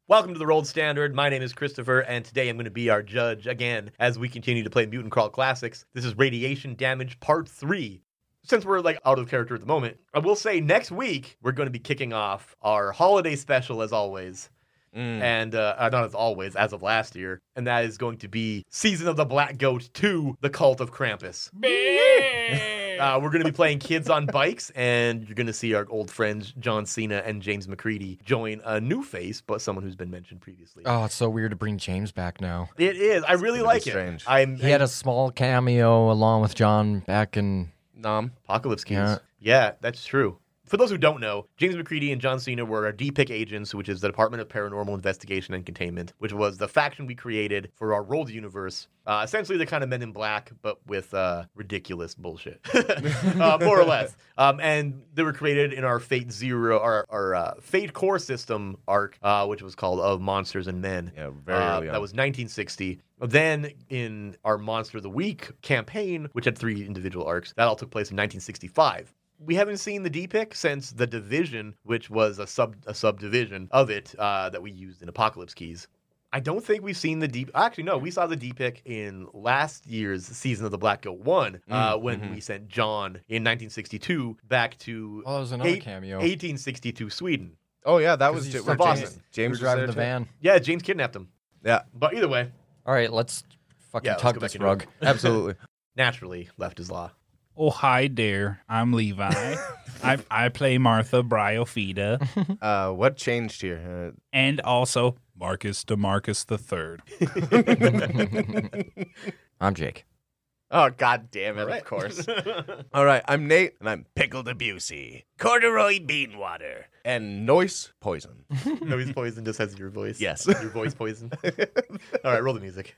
Welcome to the Rolled Standard. My name is Christopher, and today I'm going to be our judge again as we continue to play Mutant Crawl Classics. This is Radiation Damage Part 3. Since we're out of character at the moment, I will say next week we're going to be kicking off our holiday special as always. And not as always, as of last year. And that is going to be Season of the Black Goat 2, The Cult of Krampus. We're going to be playing Kids on Bikes, and you're going to see our old friends John Cena and James McCready join a new face, but someone who's been mentioned previously. Oh, it's so weird to bring James back now. It is. I really like it. He had a small cameo along with John back in Apocalypse Keys. Yeah, that's true. For those who don't know, James McCready and John Cena were our DPIC agents, which is the Department of Paranormal Investigation and Containment, which was the faction we created for our Rolled universe. Essentially, they're kind of Men in Black, but with ridiculous bullshit, more or less. And they were created in our Fate Zero, our Fate Core System arc, which was called Of Monsters and Men. Yeah, very early on. That was 1960. Then in our Monster of the Week campaign, which had 3 individual arcs, that all took place in 1965. We haven't seen the DPIC since The Division, which was a subdivision of it that we used in Apocalypse Keys. I don't think we've seen the DPIC. Actually, no, we saw the DPIC in last year's Season of the Black Goat 1 when we sent John in 1962 back to that was another cameo. 1862 Sweden. Oh, yeah, that was from Boston. James was driving the too. van. Yeah, James kidnapped him. Yeah. But either way, All right, let's fucking tug this rug. Absolutely. naturally, left is law. Oh, hi there. I'm Levi. I play Martha Bryofita. What changed here? And also Marcus DeMarcus III. I'm Jake. Oh, God damn it, of course. All right, I'm Nate, and I'm Pickle Debussy, Corduroy Bean Water, and Noise Poison. Noise Poison just has your voice. Yes. Your voice poison. All right, roll the music.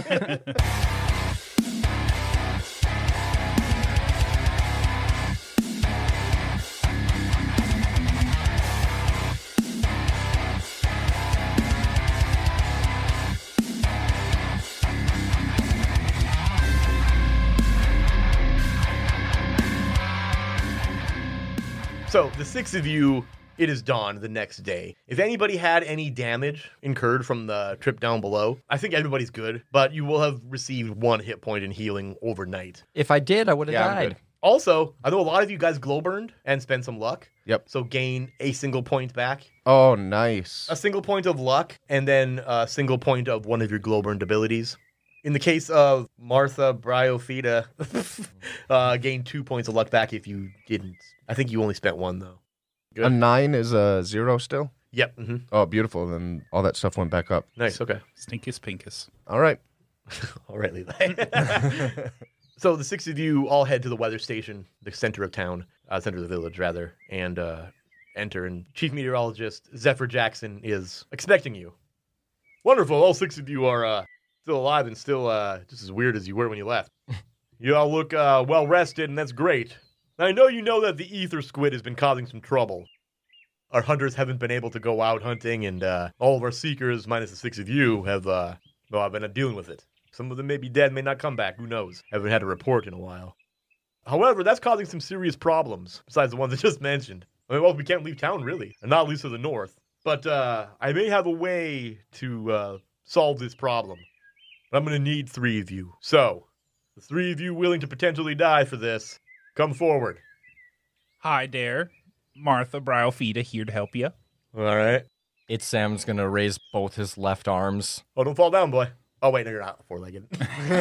So, the 6 of you, it is dawn the next day. If anybody had any damage incurred from the trip down below, I think everybody's good, but you will have received 1 hit point in healing overnight. If I did, I would have Yeah, I'm died. good. Also, I know a lot of you guys glow burned and spend some luck. Yep. So gain a single point back. Oh, nice. A single point of luck, and then a single point of one of your glow burned abilities. In the case of Martha Bryofita, gain 2 points of luck back if you didn't. I think you only spent 1, though. Good. A 9 is a 0 still? Yep. Mm-hmm. Oh, beautiful. Then all that stuff went back up. Nice. Okay. Stinkus Pinkus. All right. All right, Levi. So the 6 of you all head to the weather station, the center of town, center of the village, rather, and enter. And Chief Meteorologist Zephyr Jackson is expecting you. Wonderful. All 6 of you are still alive and still just as weird as you were when you left. You all look well rested, and that's great. I know you know that the ether squid has been causing some trouble. Our hunters haven't been able to go out hunting, and all of our seekers, minus the 6 of you, have been dealing with it. Some of them may be dead, may not come back, who knows? Haven't had a report in a while. However, that's causing some serious problems, besides the ones I just mentioned. I mean, well, we can't leave town, really, and not at least to the north. But I may have a way to solve this problem. But I'm going to need 3 of you. So, the 3 of you willing to potentially die for this, come forward. Hi there. Martha Bryofita here to help you. All right. It's Sam's going to raise both his left arms. Oh, don't fall down, boy. Oh, wait, no, you're not 4-legged.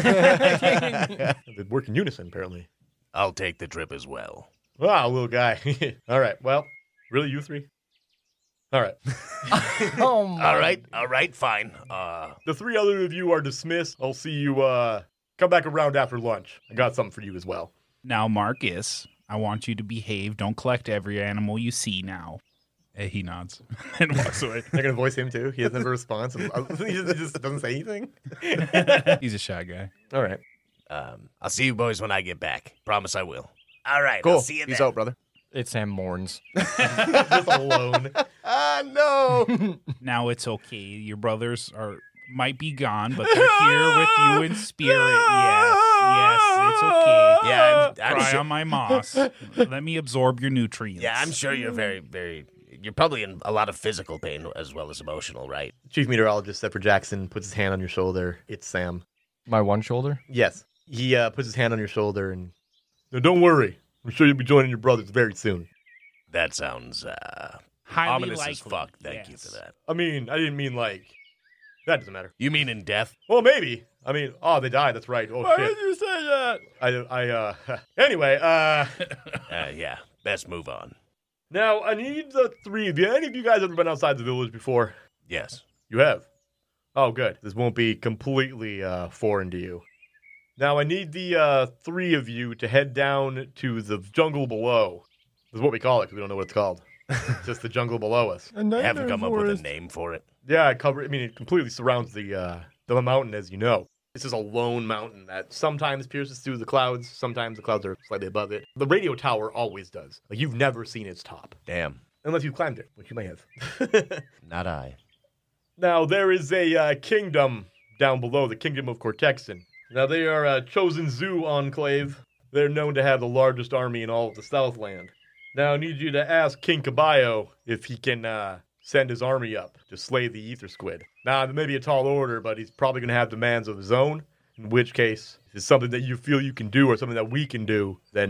They work in unison, apparently. I'll take the trip as well. Wow, little guy. All right, well, really, you 3? All right. Oh my. All right, fine. The 3 other of you are dismissed. I'll see you come back around after lunch. I got something for you as well. Now, Marcus, I want you to behave. Don't collect every animal you see now. He nods and walks away. They're going to voice him, too? He doesn't have a response? He just doesn't say anything? He's a shy guy. All right. I'll see you boys when I get back. Promise I will. All right, Cool. I'll see you Peace then. out, brother. It's Sam mourns. Just alone. No. Now it's okay. Your brothers might be gone, but they're here with you in spirit. Yes, it's okay. Yeah, I'm Cry sure. on my moss. Let me absorb your nutrients. Yeah, I'm sure you're very, very You're probably in a lot of physical pain as well as emotional, right? Chief Meteorologist Zephyr Jackson puts his hand on your shoulder. It's Sam. My one shoulder? Yes. He puts his hand on your shoulder and... No, don't worry. I'm sure you'll be joining your brothers very soon. That sounds Highly ominous likely. as fuck. Thank you Yes. for that. I mean, I didn't mean like... That doesn't matter. You mean in death? Well, maybe. I mean, oh, they died. That's right. Oh, shit. you say that? Anyway, Yeah. Best move on. now I need the three of you. Any of you guys ever been outside the village before? Yes. You have? Oh, good. This won't be completely foreign to you. Now, I need the three of you to head down to the jungle below. This is what we call it because we don't know what it's called. It's just the jungle below us. Haven't come up with a name for it. Yeah, it completely surrounds the mountain, as you know. This is a lone mountain that sometimes pierces through the clouds. Sometimes the clouds are slightly above it. The radio tower always does. Like, you've never seen its top. Damn. Unless you've climbed it, which you may have. Not I. Now, there is a kingdom down below, the Kingdom of Cortexan. Now, they are a chosen zoo enclave. They're known to have the largest army in all of the Southland. Now, I need you to ask King Caballo if he can send his army up to slay the Ether Squid. Now, it may be a tall order, but he's probably going to have demands of his own, in which case, if it's something that you feel you can do or something that we can do, then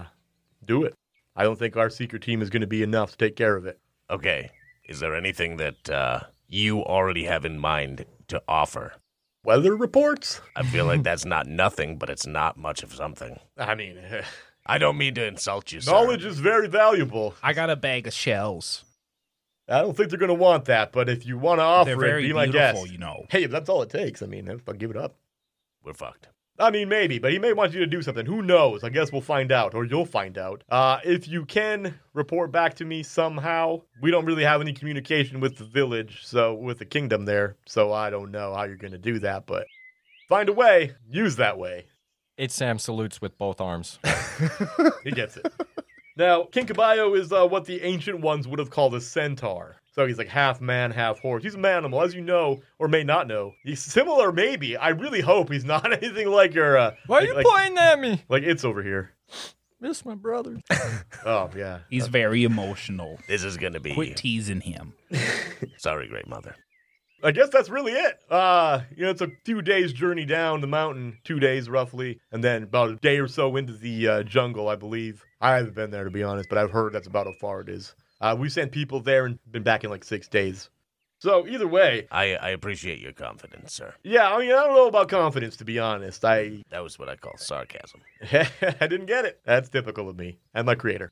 do it. I don't think our secret team is going to be enough to take care of it. Okay. Is there anything that you already have in mind to offer? Weather reports? I feel like that's not nothing, but it's not much of something. I mean, I don't mean to insult you, sir. knowledge is very valuable. I got a bag of shells. I don't think they're going to want that, but if you want to offer They're it, very be my beautiful, guest. you know. Hey, if that's all it takes, I mean, I'll give it up. We're fucked. I mean, maybe, but he may want you to do something. Who knows? I guess we'll find out, or you'll find out. If you can report back to me somehow, we don't really have any communication with the village, so with the kingdom there, so I don't know how you're going to do that, but find a way, use that way. It's Sam salutes with both arms. He gets it. Now, King Caballo is what the ancient ones would have called a centaur. So he's like half man, half horse. He's a manimal, as you know, or may not know. He's similar, maybe. I really hope he's not anything like your... Why are you pointing at me? Like it's over here. Miss my brother. Oh, yeah. He's very emotional. This is going to be... Quit teasing him. Sorry, great mother. I guess that's really it. It's a few days journey down the mountain, 2 days roughly, and then about a day or so into the jungle, I believe. I haven't been there, to be honest, but I've heard that's about how far it is. We sent people there and been back in like 6 days. So either way, I appreciate your confidence, sir. yeah, I mean, I don't know about confidence, to be honest. That was what I call sarcasm. I didn't get it. That's typical of me and my creator,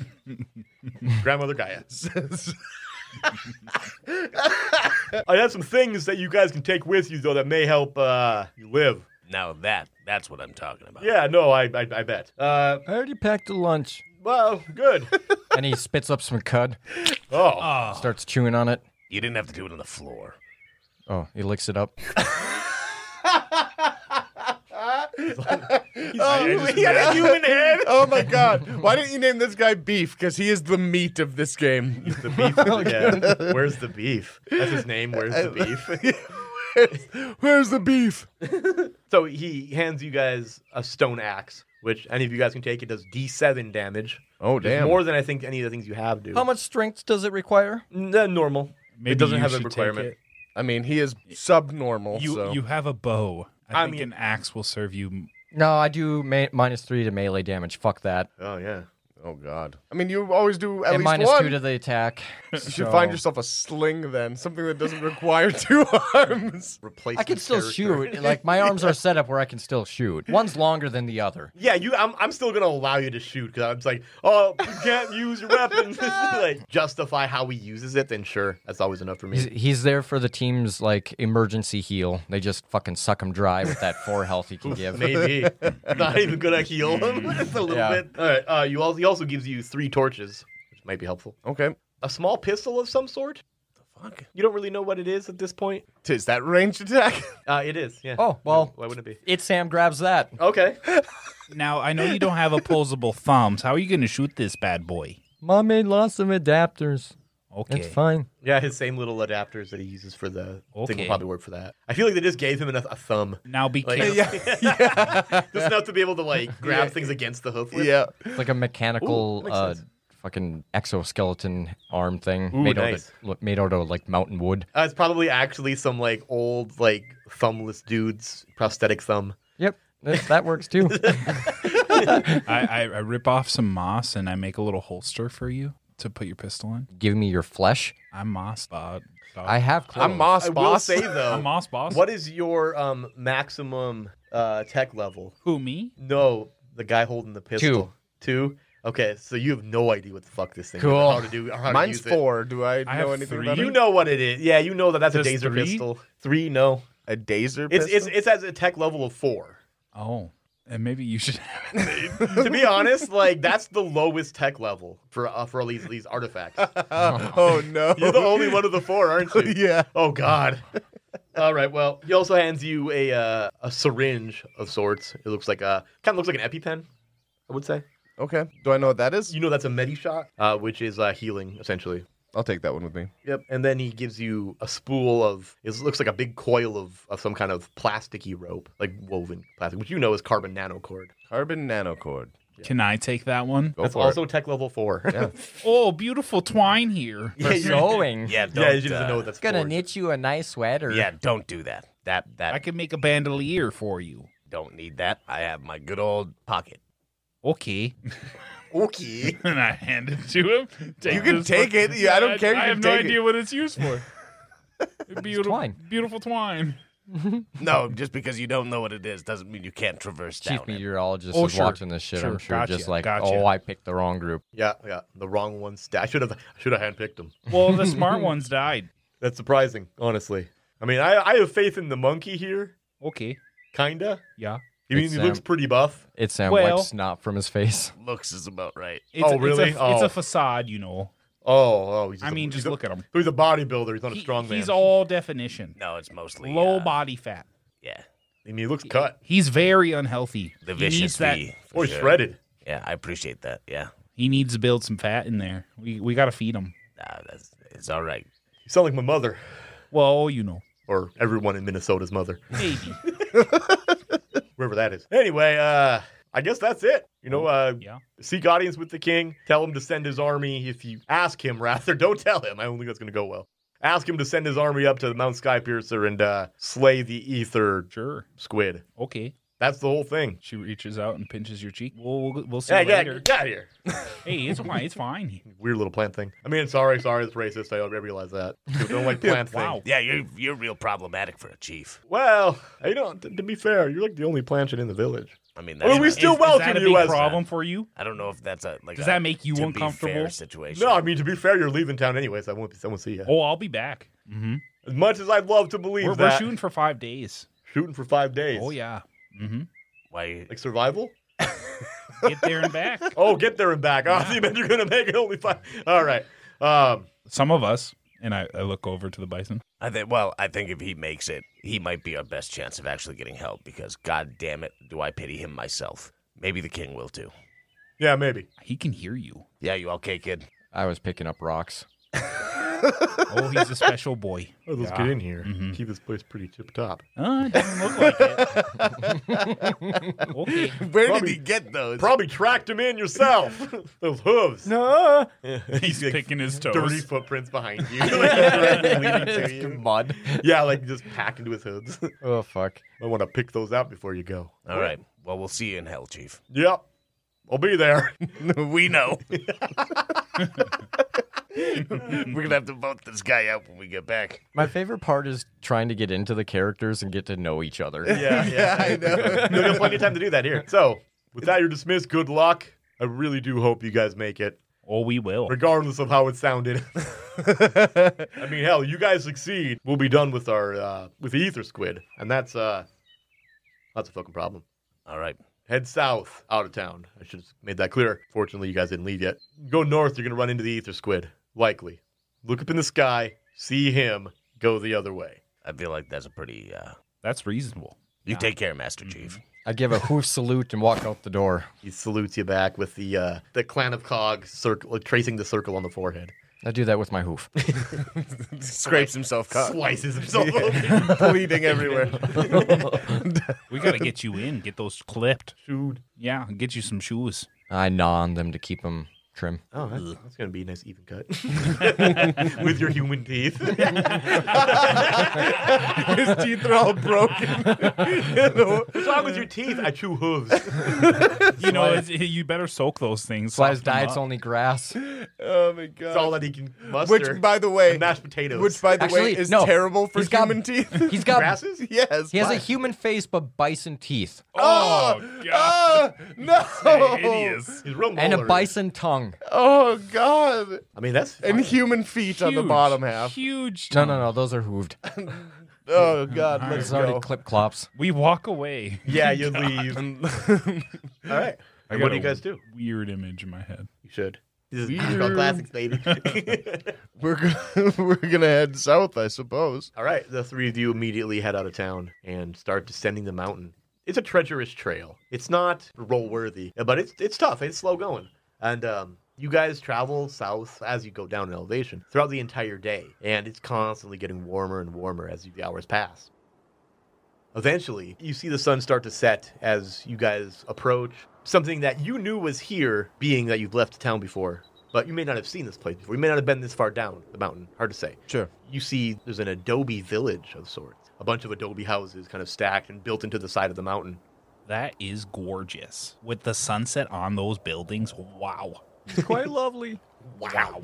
Grandmother Gaia. I have some things that you guys can take with you, though, that may help you live. Now that's what I'm talking about. Yeah, no, I bet. I already packed a lunch. Well, good. And he spits up some cud, Oh, starts chewing on it. You didn't have to do it on the floor. Oh, he licks it up. He had a human head. Oh my god! Why didn't you name this guy Beef? Because he is the meat of this game. the beef. Yeah. Where's the beef? That's his name. Where's the beef? Where's the beef? So he hands you guys a stone axe, which any of you guys can take. It does D7 damage. Oh Which is more than I think any of the things you have do. How much strength does it require? Normal. Maybe it doesn't you have a should requirement. take it. I mean, he is subnormal. You so. you have a bow. I think mean- an axe will serve you. No, I do -3 to melee damage. Fuck that. Oh yeah. Oh god. I mean, you always do at And least one. -2 to the attack. You should find yourself a sling then, something that doesn't require 2 arms. Replace. I can still shoot. Like, my arms are set up where I can still shoot. One's longer than the other. Yeah, I'm still gonna allow you to shoot because I'm just like, oh, you can't use your weapon. Like justify how he uses it, then sure, that's always enough for me. He's there for the team's, like, emergency heal. They just fucking suck him dry with that 4 health he can give. Maybe not even gonna heal him just a little Yeah. bit. All right. He also gives you 3 torches, which might be helpful. Okay. A small pistol of some sort. Fuck. You don't really know what it is at this point. Is that ranged attack? It is. Yeah. Oh, well. Why wouldn't it be? It Sam grabs that. Okay. Now I know you don't have opposable thumbs. How are you going to shoot this bad boy? Mom made lots of adapters. Okay. It's fine. Yeah, his same little adapters that he uses for the thing will Okay. probably work for that. I feel like they just gave him a thumb. Now be Like, careful. just enough to be able to like grab things against the hoof with. Yeah. It's like a mechanical Ooh, that makes sense. fucking exoskeleton arm thing Ooh, made nice. made out of like mountain wood. It's probably actually some like old like thumbless dude's prosthetic thumb. Yep, that works too. I rip off some moss and I make a little holster for you to put your pistol in. Give me your flesh. I'm moss dog. I have clothes. I'm Moss I will Boss. say though, I'm moss boss. what is your maximum tech level? Who, me? No, the guy holding the pistol. Two. Okay, so you have no idea what the fuck this thing is, Cool. or how to do, or how Mine's to use 4. Do I I know have anything 3. about it. You it? know what it is. Yeah, you know that's Just a Dazer 3? pistol. 3, no. A Dazer It's pistol? it's at a tech level of 4. Oh, and maybe you should have it. To be honest, like that's the lowest tech level for all these artifacts. Oh, no. You're the only one of the 4, aren't you? Yeah. Oh God. All right. Well, he also hands you a syringe of sorts. It looks like kind of looks like an EpiPen, I would say. Okay. Do I know what that is? You know that's a Medi-shot, which is healing essentially. I'll take that one with me. Yep. And then he gives you a spool of. It looks like a big coil of some kind of plasticky rope, like woven plastic, which you know is carbon nanocord. Carbon nanocord. Can I take that one? Go That's for also it. tech level 4. Yeah. Oh, beautiful twine here. For sewing. Yeah, Yeah, don't. you doesn't know what that's Gonna for. knit you a nice sweater. Yeah, don't do that. I That can make a bandolier for you. don't need that. I have my good old pocket. Okay. Okay. And I hand it to him. You can take it. Yeah, I don't care. You I can have no take it. idea what it's used for. Beautiful twine. Beautiful twine. No, just because you don't know what it is doesn't mean you can't traverse Chief down it. meteorologist Oh, is sure. watching this shit. Sure. I'm sure, Gotcha. just like, Gotcha. oh, I picked the wrong group. Yeah. The wrong one. I should have handpicked him. Well, the smart ones died. That's surprising, honestly. I mean, I have faith in the monkey here, Okay. kinda. Yeah. I mean, It's, he looks pretty buff. It's Well- wiped snot from his face. Looks is about right. It's Oh, really? It's Oh. a facade, you know. Oh. He's I mean, just he's look at him. He's a bodybuilder. He's not a strong man. He's all definition. No, it's mostly Low body fat. Yeah, I mean, he looks cut. He's very unhealthy. the He vicious needs that. V. for Or he's sure. shredded. Yeah, I appreciate that. Yeah, He needs to build some fat in there. We got to feed him. it's all right. You sound like my mother, Well, you know, or everyone in Minnesota's mother, maybe. wherever that is. Anyway, I guess that's it. You know, Yeah. seek audience with the king. Tell him to send his army. If you ask him, rather, don't tell him. I don't think that's going to go well. Ask him to send his army up to Mount Skypiercer and slay the ether Sure. squid. Okay. That's the whole thing. She reaches out and pinches your cheek. We'll see Yeah, later. get out of here. Hey, it's fine. It's fine. Weird little plant thing. I mean, sorry, it's racist. I realize that. People don't like plant things. Wow. Yeah, you're real problematic for a chief. Well, you know, to be fair, you're like the only planchette in the village. I mean, Well, we that's still is welcome that a you big as problem for you? I don't know if that's a like. Does a that make you to be uncomfortable? fair situation. No, I mean, to be fair, you're leaving town anyway, so I won't see you. Oh, I'll be back. Mm-hmm. As much as I'd love to believe We're that. shooting for 5 days. Shooting for 5 days. Oh yeah. Mm-hmm. Why? Like survival? Get there and back. Oh, get there and back. Oh, so you meant you're going to make it only 5. All right. Some of us, and I look over to the bison. I think if he makes it, he might be our best chance of actually getting help. Because God damn it, do I pity him myself? Maybe the king will too. Yeah, maybe. He can hear you. Yeah, you okay, kid? I was picking up rocks. Oh, he's a special boy. Oh, let's Yeah. get in here. Mhm. Keep this place pretty tip top. It doesn't look like it. Okay. Where Probably- did he get those? Probably tracked him in yourself. Those hooves. No. He's like, picking his toes. dirty footprints behind you. Like, leading to you. Mud. Yeah, like just pack into his hooves. Oh, fuck. I want to pick those out before you go. All right. Well, we'll see you in hell, chief. Yep. I'll be there. We know. We're gonna have to vote this guy out when we get back. My favorite part is trying to get into the characters and get to know each other. Yeah, I know. You'll have plenty of time to do that here. So, with that, you're dismissed. Good luck. I really do hope you guys make it, Oh, we will. regardless of how it sounded. I mean, hell, you guys succeed, we'll be done with our with the ether squid, and that's a fucking problem. All right. Head south, out of town. I should have made that clear. Fortunately, you guys didn't leave yet. Go north, you're gonna run into the ether squid, likely. Look up in the sky, see him, go the other way. I feel like that's a pretty. That's reasonable. You take care, Master Chief. I give a hoof salute and walk out the door. He salutes you back with the clan of Cog circle, tracing the circle on the forehead. I do that with my hoof. Scrapes himself cut. Slices himself open. Bleeding everywhere. We got to get you in, get those clipped. Shoot. Yeah, get you some shoes. I gnaw on them to keep them trim. Oh, that's going to be a nice even cut. With your human teeth. His teeth are all broken. What's wrong with your teeth? I chew hooves. You know, you better soak those things. That's why his soften them diet's up. only grass. Oh my god. That's all that he can muster. Which, by the way, And mashed potatoes. Which, by the way, Actually, is no. terrible for He's got- human teeth. He's got grasses? Yes. he has Why? a human face but bison teeth Oh, God. No. Hideous. He's real and a molar. bison tongue. Oh god. I mean, that's And fine. human feet on the Huge, bottom half. Huge. No, those are hooved. Oh god. All Let's It's already go. clip clops. We walk away. Yeah, you leave. All right. I And got what do a you guys do? Weird image in my head. You should. This is called classics, baby. we're gonna head south, I suppose. All right. The three of you immediately head out of town and start descending the mountain. It's a treacherous trail. It's not roll worthy, but it's tough. It's slow going. And you guys travel south as you go down in elevation throughout the entire day, and it's constantly getting warmer and warmer as the hours pass. Eventually, you see the sun start to set as you guys approach something that you knew was here, being that you've left town before, but you may not have seen this place before. You may not have been this far down the mountain. Hard to say. Sure. You see there's an adobe village of sorts. A bunch of adobe houses kind of stacked and built into the side of the mountain. That is gorgeous. With the sunset on those buildings, wow. It's quite lovely. Wow.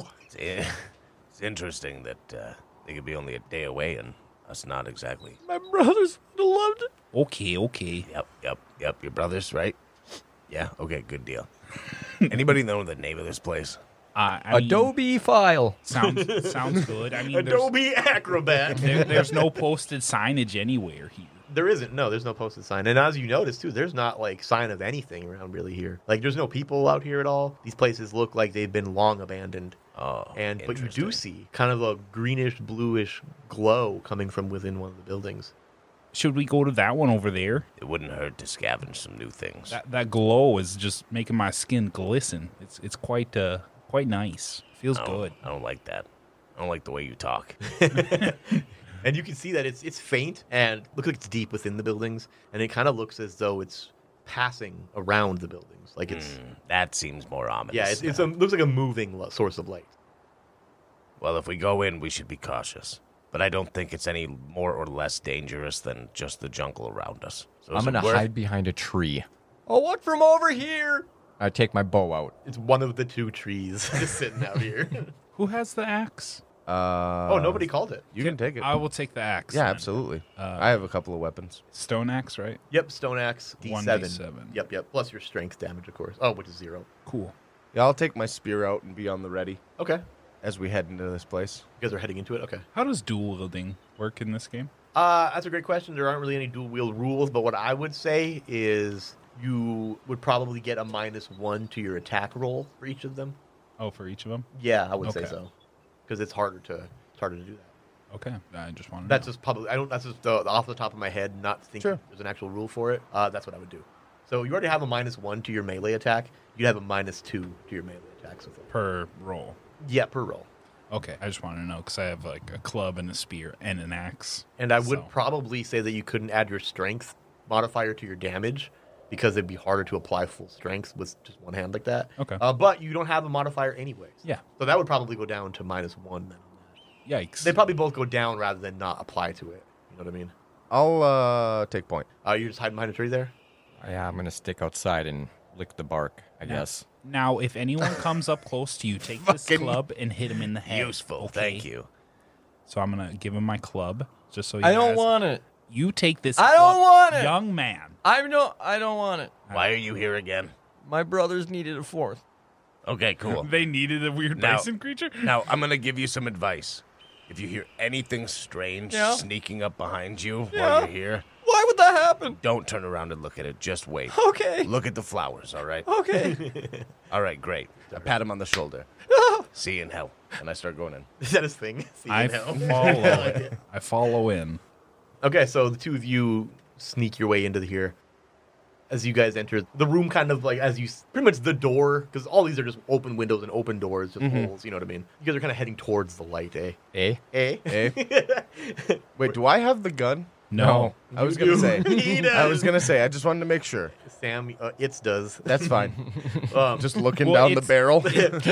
It's interesting that they could be only a day away and us not exactly. My brothers would have loved it. Okay. Yep. Your brothers, right? Yeah. Okay. Good deal. Anybody know the name of this place? I mean, Adobe file. sounds good. I mean, Adobe Acrobat. there's no posted signage anywhere here. There isn't. No, there's no posted sign. And as you notice, too, there's not, like, sign of anything around really here. Like, there's no people out here at all. These places look like they've been long abandoned. Oh, But you do interesting. see kind of a greenish, bluish glow coming from within one of the buildings. Should we go to that one over there? It wouldn't hurt to scavenge some new things. That glow is just making my skin glisten. It's quite nice. Feels good. I don't like that. I don't like the way you talk. And you can see that it's faint and looks like it's deep within the buildings. And it kind of looks as though it's passing around the buildings. Like it's, That seems more ominous. yeah, it looks like a moving source of light. Well, if we go in, we should be cautious. But I don't think it's any more or less dangerous than just the jungle around us. So I'm is it going to worth- hide behind a tree. Oh, look from over here. I take my bow out. It's one of the two trees just sitting out here. Who has the axe? Oh, nobody called it. You can take it. I will take the axe. Yeah, then. absolutely. I have a couple of weapons. Stone axe, right? Yep, stone axe, D7. 1d7. Yep. Plus your strength damage, of course. Oh, which is 0. Cool. Yeah, I'll take my spear out and be on the ready Okay. as we head into this place. You guys are heading into it? Okay. How does dual wielding work in this game? That's a great question. There aren't really any dual wield rules, but what I would say is you would probably get a -1 to your attack roll for each of them. Oh, for each of them? Yeah, I would say Okay. so. Because it's harder to do that. Okay. I just wanted That's to know. just probably that's just off the top of my head, not thinking Sure. there's an actual rule for it. That's what I would do. So you already have a -1 to your melee attack. You'd have a -2 to your melee attack. So far. Per roll. Yeah, per roll. Okay. I just want to know because I have like a club and a spear and an axe. And I would So- probably say that you couldn't add your strength modifier to your damage because it'd be harder to apply full strength with just one hand like that. Okay. But you don't have a modifier anyways. Yeah. So that would probably go down to -1 then. Yikes. They probably both go down rather than not apply to it. You know what I mean? I'll take point. You're just hiding behind a tree there? Yeah, I'm going to stick outside and lick the bark, I Yeah. guess. Now, if anyone comes up close to you, take this Fucking club and hit him in the head. Useful. okay? Thank you. So I'm gonna give him my club, just so he I don't has- want it. You take this. I don't club, want it. young man. I don't want it. Why are you here again? My brothers needed a fourth. Okay, cool. They needed a weird Now- bison creature. Now, I'm going to give you some advice. If you hear anything strange Yeah. sneaking up behind you Yeah. while you're here, Why would that happen? don't turn around and look at it. Just wait. Okay. Look at the flowers, all right? Okay. All right, great. I pat him on the shoulder. See you in hell. And I start going in. Is that his thing? See you I now. follow. I follow in. Okay, so the two of you sneak your way into here. As you guys enter the room, kind of like as you pretty much the door, because all these are just open windows and open doors, just holes. You know what I mean? You guys are kind of heading towards the light, eh? Eh? Eh? Wait, do I have the gun? No. I was gonna say. He I does. was gonna say. I just wanted to make sure. Sam, does. That's fine. Just looking Well, down the it's- barrel.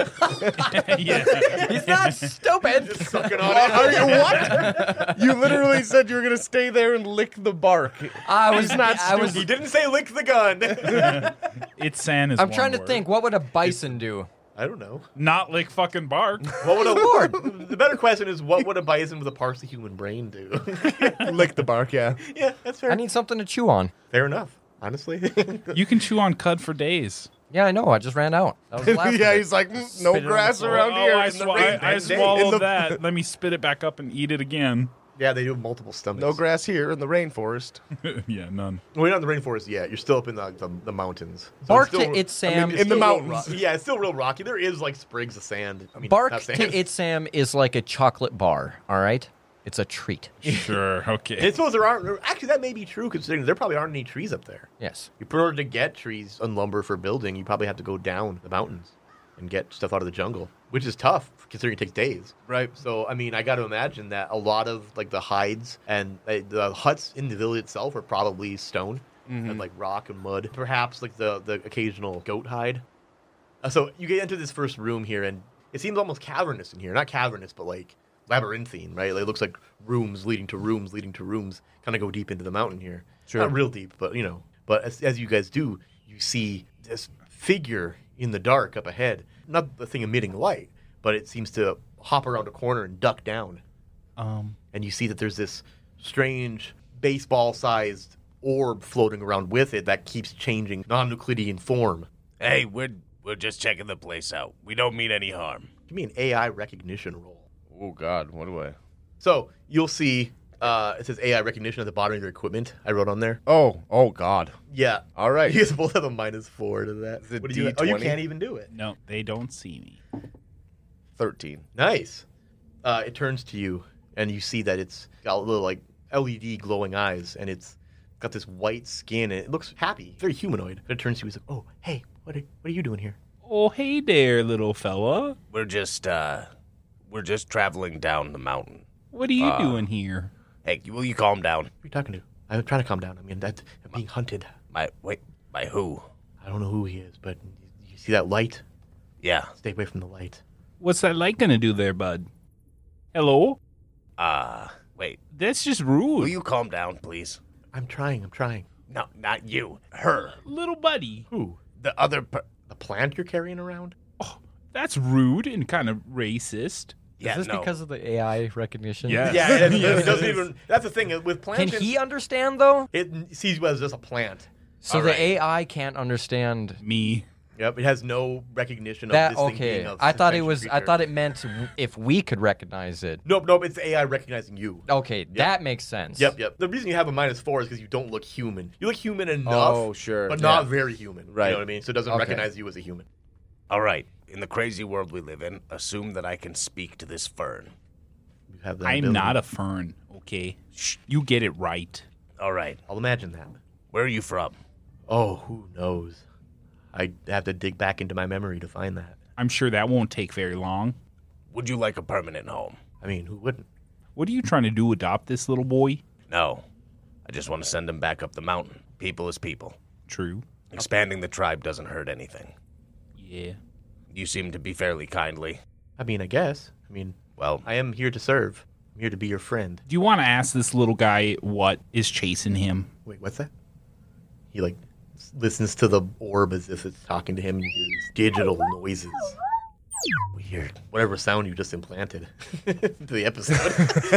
Yeah. He's not stupid. Sucking on it. Are you what? You literally said you were gonna stay there and lick the bark. I was He didn't say lick the gun. It's San is I'm one trying to word. think. What would a bison do? I don't know. Not lick fucking bark. What would a The better question is, what would a bison with a partially human brain do? Lick the bark, yeah. Yeah, that's fair. I need something to chew on. Fair enough. Honestly. You can chew on cud for days. Yeah, I know. I just ran out. That was the last Yeah, of it. he's like, no Spit it on the grass floor. around here. I, in the rain. I In swallowed the- that. Let me spit it back up and eat it again. Yeah, they do have multiple stomachs. No grass here in the rainforest. Yeah, none. Well, you're not in the rainforest yet. You're still up in the mountains. So Bark still- to It's Sam. it's In the still real mountains. Yeah, it's still real rocky. There is like sprigs of sand. I mean, Bark not to sand. It's Sam is like a chocolate bar. All right, it's a treat. Sure, okay. And suppose there aren't. Actually, that may be true considering there probably aren't any trees up there. Yes. In order to get trees and lumber for building, you probably have to go down the mountains and get stuff out of the jungle, which is tough considering it takes days. Right. So, I mean, I got to imagine that a lot of like the hides and the huts in the village itself are probably stone and like rock and mud. Perhaps like the occasional goat hide. So you get into this first room here, and it seems almost cavernous in here. Not cavernous, but like labyrinthine, right? Like, it looks like rooms leading to rooms leading to rooms. Kind of go deep into the mountain here. Sure. Not real deep, but you know. But as you guys do, you see this figure in the dark up ahead. Not the thing emitting light, but it seems to hop around a corner and duck down. And you see that there's this strange baseball-sized orb floating around with it that keeps changing non-Euclidean form. Hey, we're just checking the place out. We don't mean any harm. Give me an AI recognition roll. Oh, God. What do I... So you'll see it says AI recognition at the bottom of your equipment. I wrote on there. Oh, God. Yeah. All right. You guys both have a -4 to that. Is it What do you? Oh, you D20? can't even do it. No, they don't see me. 13. Nice. It turns to you, and you see that it's got a little like LED glowing eyes, and it's got this white skin, and it looks happy, very humanoid. But it turns to you, he's like, "Oh, hey, what are you doing here?" Oh, hey there, little fella. We're just traveling down the mountain. What are you doing here? Hey, will you calm down? Who are you talking to? I'm trying to calm down. I mean, I'm being hunted. By who? I don't know who he is, but you see that light? Yeah. Stay away from the light. What's that light gonna do there, bud? Hello? Wait. That's just rude. Will you calm down, please? I'm trying. No, not you. Her. Little buddy. Who? The other The plant you're carrying around? That's rude and kind of racist. Yeah, Is this no. because of the AI recognition? Yeah. Yeah, it doesn't even. That's the thing with plants. Can he understand though? It sees you as just a plant. So All the right. AI can't understand Me. Yep, it has no recognition of that. this thing Okay, being a I thought it sentient was. I creature. thought it meant if we could recognize it. Nope, it's AI recognizing you. Okay, that makes sense. Yep. The reason you have a -4 is because you don't look human. You look human enough, Oh, sure. but Yeah. not very human. Right. You know what I mean? So it doesn't Okay. recognize you as a human. All right. In the crazy world we live in, assume that I can speak to this fern. You have that I'm ability. not a fern, okay? Shh, you get it right. All right. I'll imagine that. Where are you from? Oh, who knows? I have to dig back into my memory to find that. I'm sure that won't take very long. Would you like a permanent home? I mean, who wouldn't? What are you trying to do, adopt this little boy? No. I just want to send him back up the mountain. People is people. True. Expanding the tribe doesn't hurt anything. Yeah. You seem to be fairly kindly. I mean, I guess. I mean, Well, I am here to serve. I'm here to be your friend. Do you want to ask this little guy what is chasing him? Wait, what's that? He like listens to the orb as if it's talking to him and you hear these digital noises. Weird. Whatever sound you just implanted into the episode.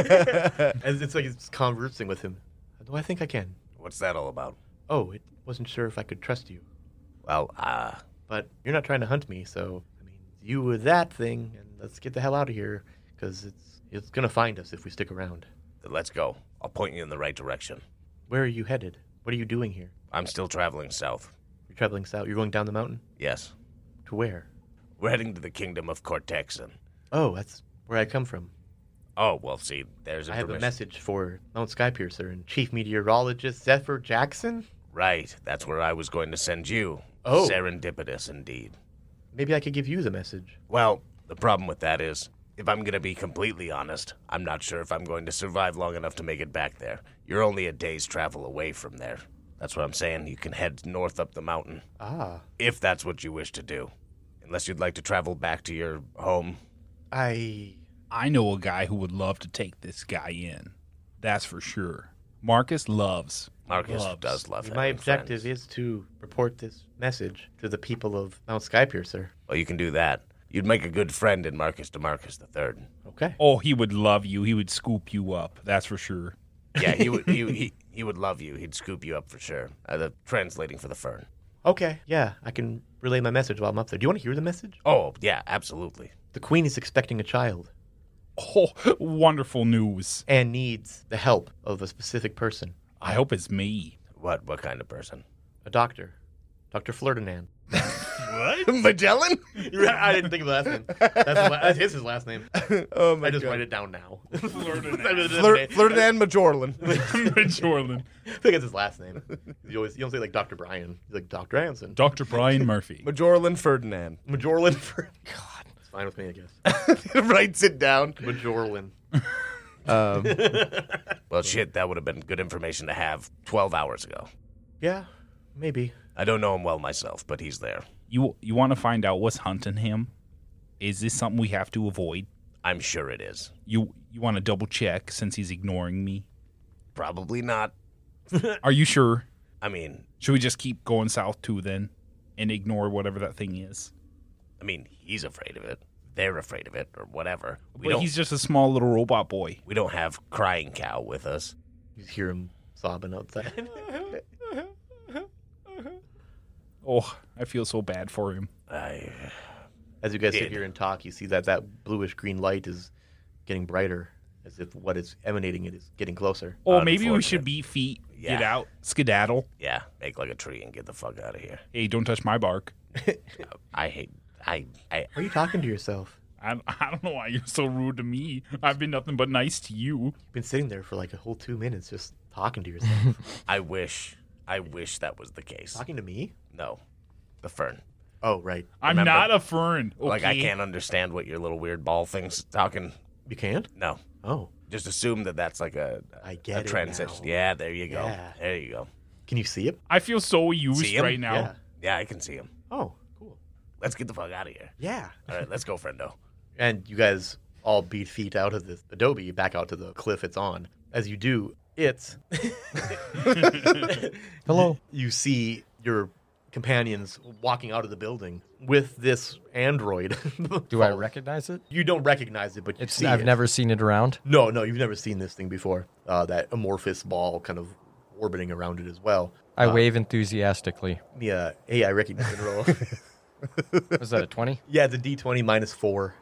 As it's like it's conversing with him. Do I think I can? what's that all about? Oh, it wasn't sure if I could trust you. Well, But you're not trying to hunt me, so I mean, you with that thing, and let's get the hell out of here, because it's gonna find us if we stick around. then let's go. I'll point you in the right direction. Where are you headed? What are you doing here? I'm still traveling south. You're traveling south. You're going down the mountain Yes. to where? We're heading to the kingdom of Cortexan. Oh, that's where I come from. Oh, well, see, there's I have a information. message for Mount Skypiercer and Chief Meteorologist Zephyr Jackson. Right, that's where I was going to send you. Oh. Serendipitous indeed. Maybe I could give you the message. Well, the problem with that is, if I'm going to be completely honest, I'm not sure if I'm going to survive long enough to make it back there. You're only a day's travel away from there. That's what I'm saying. You can head north up the mountain Ah. if that's what you wish to do. Unless you'd like to travel back to your home. I know a guy who would love to take this guy in. That's for sure. Marcus loves. Does love My having objective friends. is to report this message to the people of Mount Skypiercer. Well, you can do that. You'd make a good friend in Marcus DeMarcus III. Okay. Oh, he would love you. He would scoop you up. That's for sure. Yeah, he would. He would love you. He'd scoop you up for sure. Translating for the Fern. Okay. Yeah, I can relay my message while I'm up there. Do you want to hear the message? Oh yeah, absolutely. The queen is expecting a child Oh, wonderful news. and needs the help of a specific person. I hope it's me. What kind of person? A doctor. Dr. Ferdinand. Magellan? I didn't think of the last name. That's his last name. Oh my I just god. write it down now. Ferdinand Majorlan. Jordan. I think it's his last name. You don't say like Dr. Brian. You're like Dr. Anson. Dr. Brian Murphy. Majorlan Ferdinand. Majorlan. God, it's fine with me, I guess. Writes it down. Majorlan. Well, shit, that would have been good information to have 12 hours ago. Yeah, maybe. I don't know him well myself, but he's there. You want to find out what's hunting him? Is this something we have to avoid? I'm sure it is. You want to double check since he's ignoring me? Probably not. Are you sure? I mean, Should we just keep going south too then and ignore whatever that thing is? he's afraid of it. They're afraid of it, or whatever. But he's just a small little robot boy. We don't have Crying Cow with us. You hear him sobbing outside. Oh, I feel so bad for him. As you guys sit Did. here and talk, you see that bluish green light is getting brighter, as if what is emanating it is getting closer. Oh, maybe we Unfortunate. should beat feet. Get Yeah. out. Skedaddle. Yeah, make like a tree and get the fuck out of here. Hey, don't touch my bark. I Why are you talking to yourself? I don't know why you're so rude to me. I've been nothing but nice to you. You've been sitting there for like a whole 2 minutes just talking to yourself. I wish that was the case. Talking to me? No, the Fern. Oh, right. I'm Remember? not a fern. Okay? Like I can't understand what your little weird ball thing's talking. You can't? No, Oh. just assume that that's like a get it transition. now. Yeah, there you go. Yeah. There you go. Can you see it? I feel so used See him? right now. Yeah. Yeah, I can see him. Oh, cool. Let's get the fuck out of here. Yeah. All right, let's go, friendo. And you guys all beat feet out of this adobe back out to the cliff it's on. As you do, it's Hello. you see your companions walking out of the building with this android. Do I recognize it? You don't recognize it, but you see I've it. never seen it around. No, you've never seen this thing before. That amorphous ball kind of orbiting around it as well. I wave enthusiastically. Yeah, hey, I recognize the roll. Was that a 20? Yeah, it's a D20 minus 4.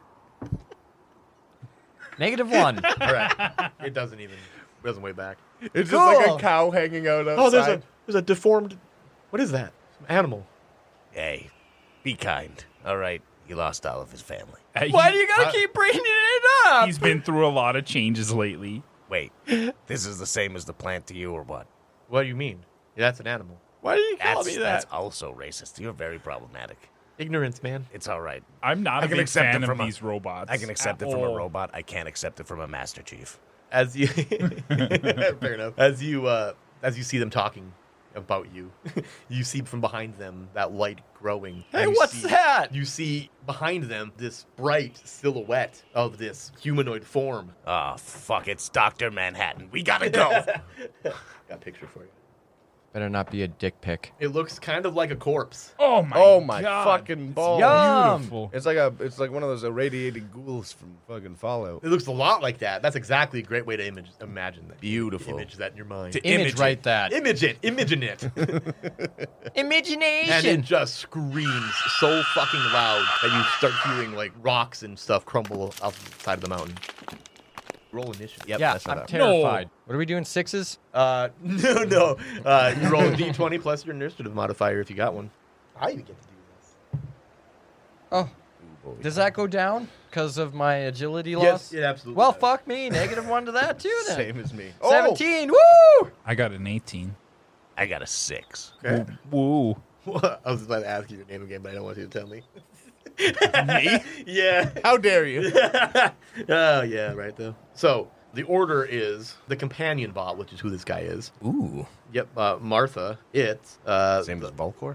-1. All right, it doesn't way back. It's just like Cool. a cow hanging out outside. Oh, there's a deformed. What is that? Some animal. Hey, be kind. All right, he lost all of his family. Why do you gotta keep bringing it up? He's been through a lot of changes lately. Wait, this is the same as the plant to you, or what? What do you mean? Yeah, that's an animal. Why do you call me That's that? also racist. You're very problematic. Ignorance, man. It's all right. I'm not I a can big accept fan it of from a- these robots. I can accept at it from a all. robot. I can't accept it from a Master Chief. As you, fair enough. As you see them talking about you, you see from behind them that light growing. Hey, And you what's see- that? You see behind them this bright silhouette of this humanoid form. Oh, fuck. It's Dr. Manhattan. We gotta go. Got a picture for you. Better not be a dick pic. It looks kind of like a corpse. Oh my! Oh my God. fucking balls! Yum. Beautiful. It's like one of those irradiated ghouls from fucking Fallout. It looks a lot like that. That's exactly a great way to imagine that. Beautiful. Image that in your mind. Image right that. Imagine it. Imagination. And it just screams so fucking loud that you start hearing like rocks and stuff crumble off the side of the mountain. Roll initiative. Yep, yeah, that's not I'm up. terrified. What are we doing? 6s? No. You roll a d20 plus your initiative modifier if you got one. I even get to do this. Oh. Does that go down because of my agility loss? Yes, it absolutely Well, does. fuck me. -1 to that, too, then. Same as me. 17. Woo! I got an 18. I got a 6. Okay. Woo. I was about to ask you your name again, but I don't want you to tell me. Me? Yeah. How dare you? Oh, yeah, right, though. So, The order is the companion bot, which is who this guy is. Ooh. Yep, Martha. It's Same as Volcor?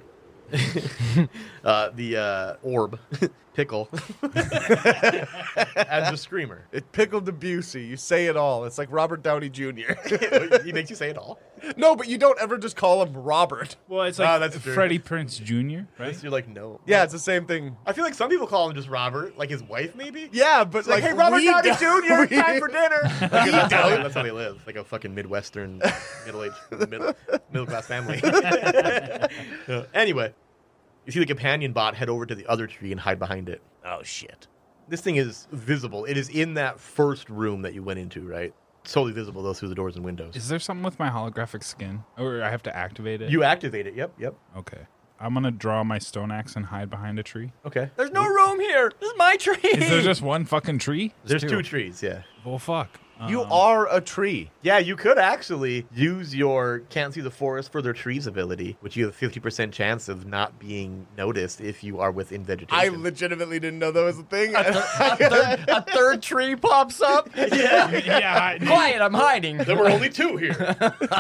the orb, Pickle, and the Screamer. It Pickle Debussy. You say it all. It's like Robert Downey Jr. He makes you say it all. No, but you don't ever just call him Robert. Well, it's like that's true. Freddie Prinze Jr., right? You're like, no. Yeah, it's the same thing. I feel like some people call him just Robert, like his wife, maybe. Yeah, but It's like, hey, Robert Downey Jr., time for dinner. That's how they live, like a fucking Midwestern, middle class family. Anyway, you see the companion bot head over to the other tree and hide behind it. Oh, shit. This thing is visible. It is in that first room that you went into, right? It's totally visible, though, through the doors and windows. Is there something with my holographic skin? Or I have to activate it? You activate it. Yep. Okay. I'm going to draw my stone axe and hide behind a tree. Okay. There's no room here. This is my tree. Is there just one fucking tree? There's two trees, yeah. Well, fuck. You are a tree. Yeah, you could actually use your Can't See the Forest for their trees ability, which you have a 50% chance of not being noticed if you are within vegetation. I legitimately didn't know that was a thing. a third tree pops up. Yeah. Quiet, I'm hiding. There were only two here.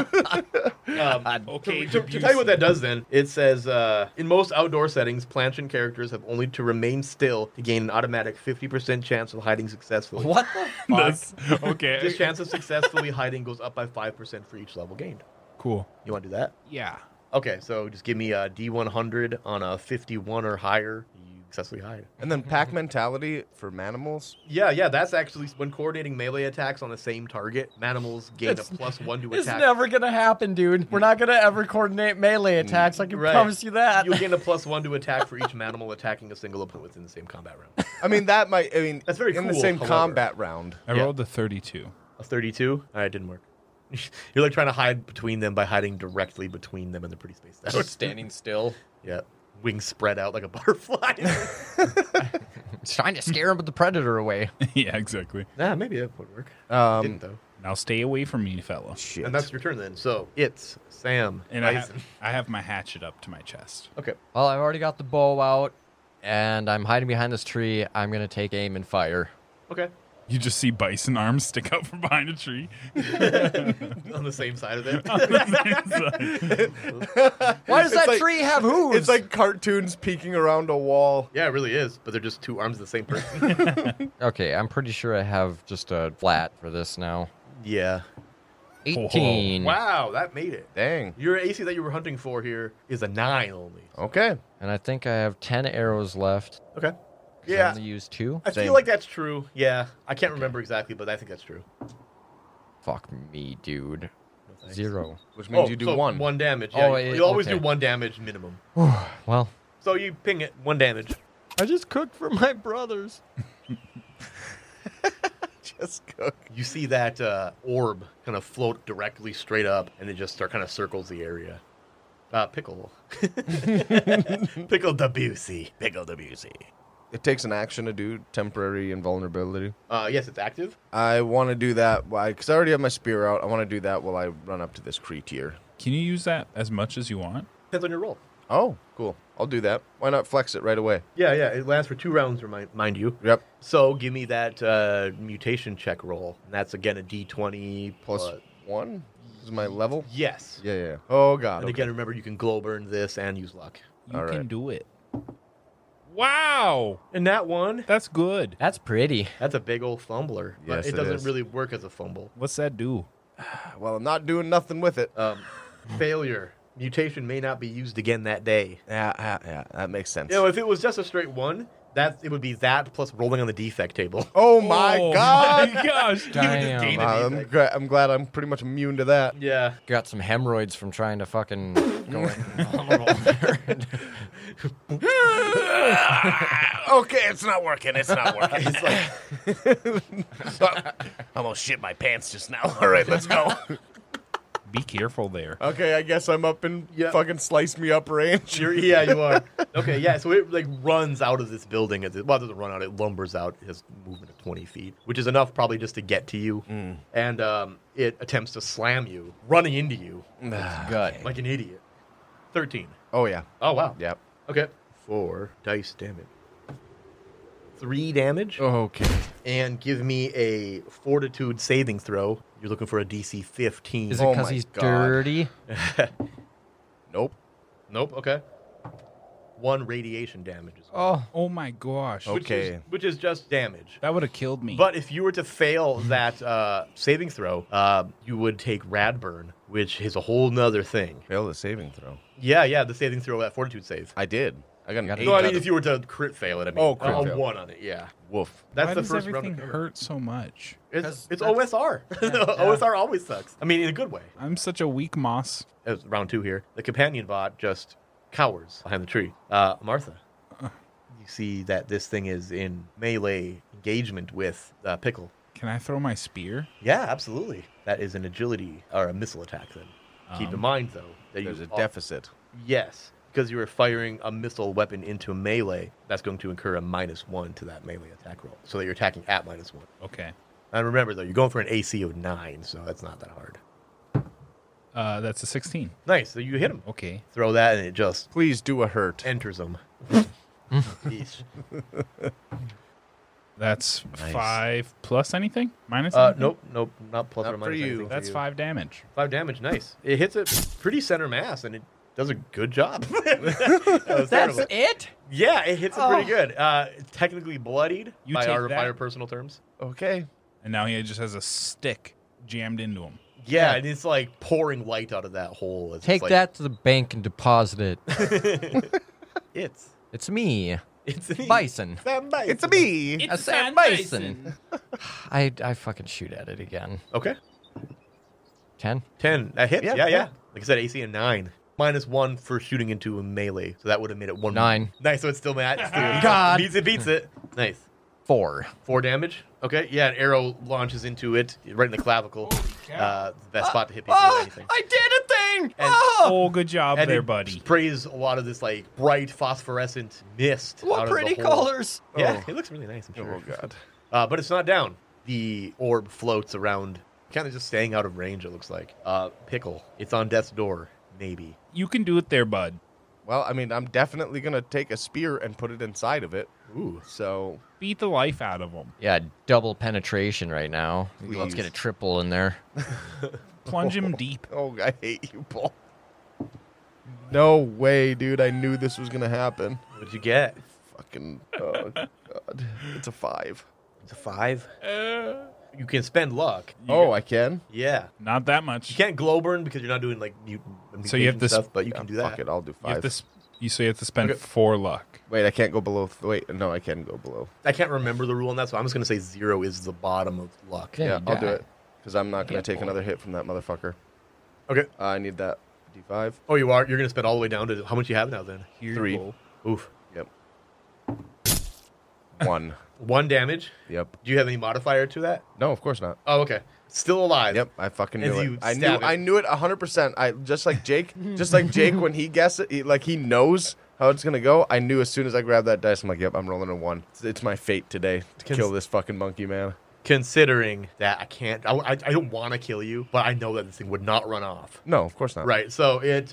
Okay. To tell you what that does then, it says, in most outdoor settings, Planchette characters have only to remain still to gain an automatic 50% chance of hiding successfully. What the fuck? That's, okay. This chance of successfully hiding goes up by 5% for each level gained. Cool. You want to do that? Yeah. Okay, so just give me a D100 on a 51 or higher. You successfully hide. And then pack mentality for Manimals. Yeah, that's actually when coordinating melee attacks on the same target, Manimals gain a +1 to It's attack. never gonna happen, dude. We're not gonna ever coordinate melee attacks. I can Right. promise you that. You'll gain a +1 to attack for each Manimal attacking a single opponent within the same combat round. I mean, That's very in the cool, same however. combat round. I Yeah. rolled a 32. A 32? All right, didn't work. You're like trying to hide between them by hiding directly between them, and they're pretty spaced out. Just standing still. Yeah, wings spread out like a butterfly. It's trying to scare him with the predator away. Yeah, exactly. Nah, maybe that would work. Didn't though. Now stay away from me, fella. Shit. And that's your turn then. So it's Sam. And Bison. I have my hatchet up to my chest. Okay. Well, I've already got the bow out, and I'm hiding behind this tree. I'm gonna take aim and fire. Okay. You just see bison arms stick out from behind a tree. On the same side of it. Why does that like- tree have hooves? It's like cartoons peeking around a wall. Yeah, it really is. But they're just two arms of the same person. Okay, I'm pretty sure I have just a flat for this now. Yeah. 18. Wow, that made it. Dang. Your AC that you were hunting for here is a 9 only. Okay. And I think I have 10 arrows left. Okay. 'Cause I Yeah. only used 2. I Same. feel like that's true. Yeah. I can't remember exactly, but I think that's true. Fuck me, dude. No thanks. 0. Which means you do so one. 1 damage. Yeah, Oh, you always okay. do 1 damage minimum. Well, So you ping it, 1 damage. I just cooked for my brothers. Just cook. You see that orb kind of float directly straight up, and it just start kind of circles the area. Pickle. Pickle Debussy. Pickle Debussy. It takes an action to do temporary invulnerability. Yes, it's active. I want to do that because I already have my spear out. I want to do that while I run up to this creature. Can you use that as much as you want? Depends on your roll. Oh, cool. I'll do that. Why not flex it right away? Yeah. It lasts for 2 rounds, mind you. Yep. So give me that mutation check roll. And that's, again, a D20 Plus 1 is my level. Yes. Yeah. Oh, God. And Okay. again, remember, you can glow burn this and use luck. You All can right. do it. Wow. And that one, That's good. That's pretty. that's a big old fumbler. But Yes, it it doesn't is. really work as a fumble. What's that do? Well, I'm not doing nothing with it. Failure. Mutation may not be used again that day. Yeah. That makes sense. You know, if it was just a straight 1, it would be that plus rolling on the defect table. Oh, my God. My gosh. Damn. gain a Wow, defect. I'm glad I'm pretty much immune to that. Yeah. Got some hemorrhoids from trying to fucking go invulnerable there. Okay, it's not working. It's not working. It's like, I almost shit my pants just now. All right, let's go. Be careful there. Okay, I guess I'm up in Yeah. fucking slice me up range. Yeah, you are. Okay, yeah, so it like runs out of this building. Well, it doesn't run out, it lumbers out. It has movement of 20 feet, which is enough probably just to get to you. And it attempts to slam you, running into you Gut. like an idiot. 13. Oh, yeah. Oh, wow. Yep. Okay. 4 dice damage. 3 damage. Okay. And give me a fortitude saving throw. You're looking for a DC 15. Is it Oh because my he's God. dirty? Nope. Nope. Okay. 1 radiation damage. As well. Oh, Oh my gosh. Okay. Which is just damage. That would have killed me. But if you were to fail that saving throw, you would take Radburn, which is a whole nother thing. Fail the saving throw. Yeah, the saving throw, that fortitude save. I did. I got an Got it. 8. No, I out mean, of- if you were to crit fail it, I mean, Oh, crit a fail. 1 on it, yeah. Woof. That's Why the does first everything round. hurt so much? It's OSR. OSR always sucks. I mean, in a good way. I'm such a weak moss. It's round 2 here. The companion bot just cowers behind the tree. Martha, you see that this thing is in melee engagement with Pickle. Can I throw my spear? Yeah, absolutely. That is an agility or a missile attack then. Keep in mind, though, that There's a you deficit. Yes, because you are firing a missile weapon into melee, that's going to incur a -1 to that melee attack roll. So that you're attacking at -1. Okay. And remember, though, you're going for an AC of 9, so that's not that hard. That's a 16. Nice, so you hit him. Okay. Throw that, and it just Please do a hurt. enters him. Yeesh. That's Nice. 5 plus anything? Minus anything? Nope, not plus Not or for minus you. anything for That's you. 5 damage. 5 damage, nice. It hits it pretty center mass, and it does a good job. That was that's terrible. it? Yeah, it hits it pretty good. Technically bloodied You by take our that. personal terms. Okay. And now he just has a stick jammed into him. Yeah, and it's like pouring light out of that hole. It's Take like, that to the bank and deposit it. It's me, It's me. Bison. Sam Bison. It's a me. A Sam Bison. I fucking shoot at it again. Okay. 10? 10. That hits. Yeah, Yeah. yeah. Like I said, AC a 9. -1 for shooting into a melee. So that would have made it 1. 9. Nice, so it's still mad. God. Beats it. Nice. 4. 4 damage. Okay, yeah, an arrow launches into it, right in the clavicle. The best spot to hit people with anything. I did a thing! And- Oh, good job And there, it buddy. sprays a lot of this like bright phosphorescent mist. out What of the pretty hole. colors! Yeah, Oh. it looks really nice, I'm sure. Oh, God. But it's not down. The orb floats around, kind of just staying out of range, it looks like. Pickle. It's on death's door, maybe. You can do it there, bud. Well, I mean, I'm definitely going to take a spear and put it inside of it. Ooh. So, Beat the life out of him. Yeah, double penetration right now. Please. Let's get a triple in there. Plunge him deep. oh, I hate you, Paul. No way, dude. I knew this was going to happen. What'd you get? Fucking, oh, God. It's a 5. It's a 5. You can spend luck. Oh, I can? Yeah. Not that You much. can't glow burn because you're not doing like mutant So you have mutation to stuff, but you can do that. Fuck it, I'll do You have 5. to, so you have to spend Okay. 4 luck. Wait, I can't go below. Wait, no, I can go below. I can't remember the rule on that, so I'm just going to say 0 is the bottom of luck. Yeah. Yeah, I'll do die. it. Because I'm not going Yeah, to take boy. another hit from that motherfucker. Okay. I need that D5. Oh, you are? You're going to spend all the way down to how much you have now then? Here 3. you go. Oof. Yep. 1. 1 damage. Yep. Do you have any modifier to that? No, of course not. Oh, okay. Still alive. Yep, I fucking As knew you it. I stab it. knew it 100%. I just like Jake, when he guessed it, he knows how it's gonna go. I knew as soon as I grabbed that dice, I'm like, yep, I'm rolling a 1. It's my fate today to kill this fucking monkey man. Considering that I can't, I don't want to kill you, but I know that this thing would not run off. No, of course not. Right. So it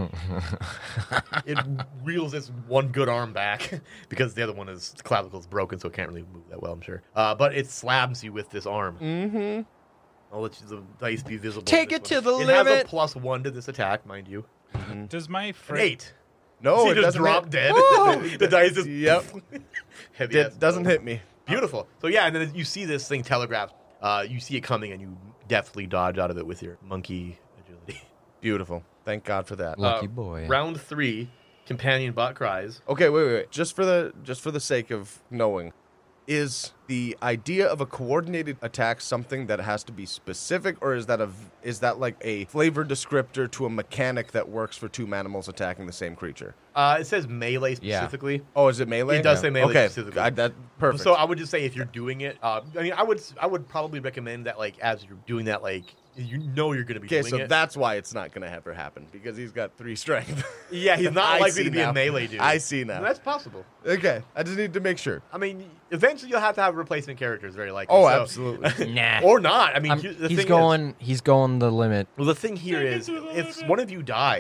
reels its one good arm back because the other one is the clavicle is broken, so it can't really move that well, I'm sure. But it slabs you with this arm. Mm-hmm. I'll let the dice be visible. Take on it this to one. the It has limit. a +1 to this attack, mind you. Does my An friend 8. No, See, it just doesn't drop hit. dead. The dice just Yep. heavy. It doesn't hit me. Beautiful. So yeah, and then you see this thing telegraphed. You see it coming, and you deftly dodge out of it with your monkey agility. Beautiful. Thank God for that. Lucky boy. Round 3, companion bot cries. Okay, wait. Just for the sake of knowing, is the idea of a coordinated attack something that has to be specific, or is that like a flavor descriptor to a mechanic that works for 2 animals attacking the same creature? It says melee Yeah. specifically. Oh, is it melee? It does say melee okay, specifically. that perfect. So I would just say if you're doing it, I mean, I would probably recommend that like as you're doing that, like you know you're going to be okay, doing so it. that's why it's not going to ever happen, because he's got 3 strength. Yeah, he's not I likely see to be now. a melee dude. I see now. That's possible. Okay, I just need to make sure. I mean, eventually you'll have to have replacement characters, very likely. Oh, so- absolutely. Nah. Or not. I mean, I'm- the he's thing going the limit. Well, the thing here is, if one of you dies,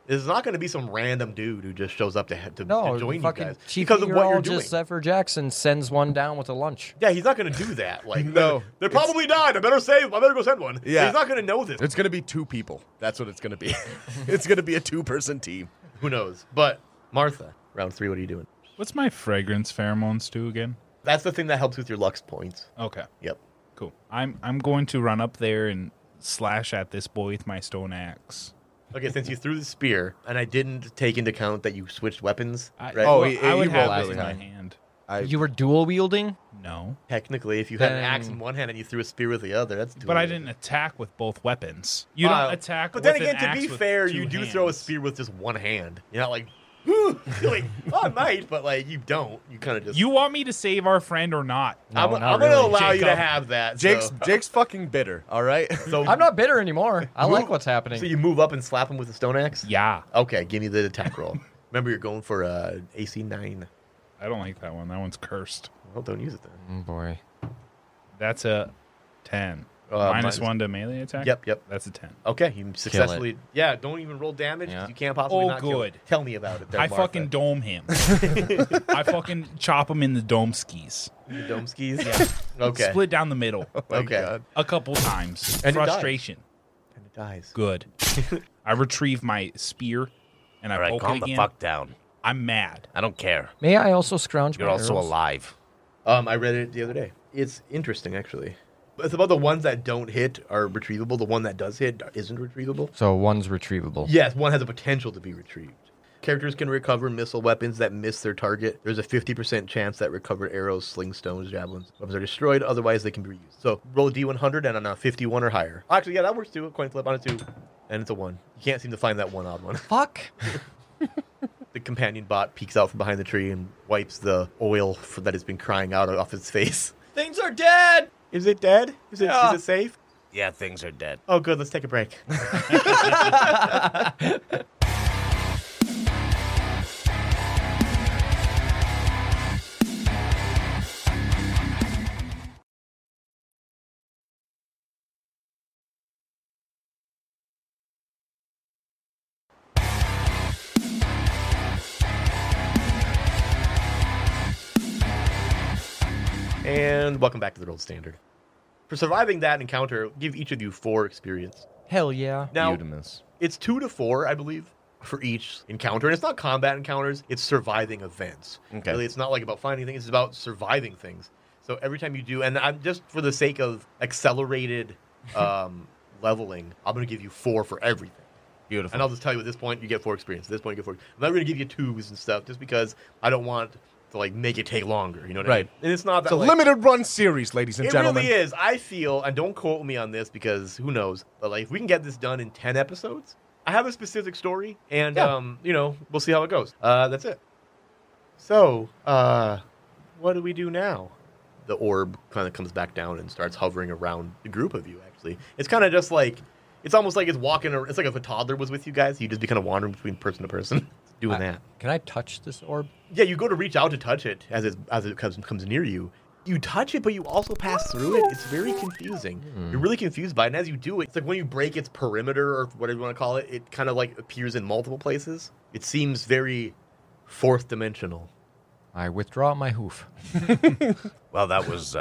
It's not going to be some random dude who just shows up to No, join you fucking guys Chief because of what you're doing. Meteorologist Zephyr Jackson sends one down with a lunch. Yeah, he's not going to do that. Like, No, they're probably died. I better go send one. Yeah. He's not going to know this. It's going to be 2 people. That's what it's going to be. It's going to be a 2-person team. Who knows? But Martha, round 3, what are you doing? What's my fragrance pheromones do again? That's the thing that helps with your Lux points. Okay, Yep. cool. I'm going to run up there and slash at this boy with my stone axe. Okay, since you threw the spear, and I didn't take into account that you switched weapons, right? Oh, Well, he I would have rolled it in really my high. hand. You were dual wielding? No, Technically, if you had an axe Then- in one hand and you threw a spear with the other, that's but I doable. didn't attack with both weapons. You don't attack. But with then again, an to axe be with fair, 2 you do throw a hands. spear with just one hand. You're not like, you're like, oh, I might, but like you don't. You kind of just. You want me to save our friend or not? I'm not going to really. allow you to Jacob. have that. Jake's fucking bitter, all right? So I'm not bitter anymore. I like what's So happening. you move up and slap him with a stone axe. Yeah, Okay, give me the attack roll. Remember, you're going for AC 9. I don't like that one. That one's cursed. Well, don't use it then. Oh, boy. That's a 10. minus- -1 to melee attack. Yep. That's a 10. Okay, you successfully. Yeah, don't even roll damage. 'cause Yeah. You can't possibly Oh, not kill good. him. Tell me about it. There, I Martha. fucking dome him. I fucking chop him in the dome skis. The dome skis. Yeah. Okay. Split down the middle Okay. God. a couple times. And it dies. Frustration. And it dies. Good. I retrieve my spear and I All right, poke calm it the again. fuck down. I'm mad. I don't care. May I also scrounge You're my also arrows? alive. I read it the other day. It's interesting, actually. It's about the ones that don't hit are retrievable. The one that does hit isn't retrievable. So one's retrievable. Yes, one has a potential to be retrieved. Characters can recover missile weapons that miss their target. There's a 50% chance that recovered arrows, sling stones, javelins, weapons are destroyed. Otherwise, they can be reused. So roll a d100 and on a 51 or higher. Actually, yeah, that works too. A coin flip on a 2. And it's a 1. You can't seem to find that one odd one. Fuck. The companion bot peeks out from behind the tree and wipes the oil that has been crying out off its face. Things are dead. Is it dead? Is it safe? Yeah, things are dead. Oh, good. Let's take a break. And welcome back to the Rolled Standard. For surviving that encounter, give each of you 4 experience. Hell yeah. Now, Eudemus. it's 2 to 4, I believe, for each encounter. And it's not combat encounters, it's surviving events. Okay. Really, it's not like about finding things, it's about surviving things. So every time you do, and I'm just for the sake of accelerated leveling, I'm going to give you 4 for everything. Beautiful. And I'll just tell you at this point, you get 4 experience. At this point, you get 4. I'm not going to give you 2s and stuff just because I don't want to like make it take longer. You know what I Right. mean? And it's not that It's a like, limited run series, ladies and it gentlemen. really is. I feel, and don't quote me on this because who knows, but like if we can get this done in 10 episodes, I have a specific story, and we'll see how it goes. That's it. So, what do we do now? The orb kind of comes back down and starts hovering around the group of you. Actually, it's kind of just like it's almost like it's walking. It's like if a toddler was with you guys, you just be kind of wandering between person to person, doing that. Can I touch this orb? Yeah, you go to reach out to touch it as it comes near you. You touch it, but you also pass through it. It's very confusing. You're really confused by it. And as you do it, it's like when you break its perimeter or whatever you want to call it, it kind of like appears in multiple places. It seems very fourth dimensional. I withdraw my hoof. Well, that was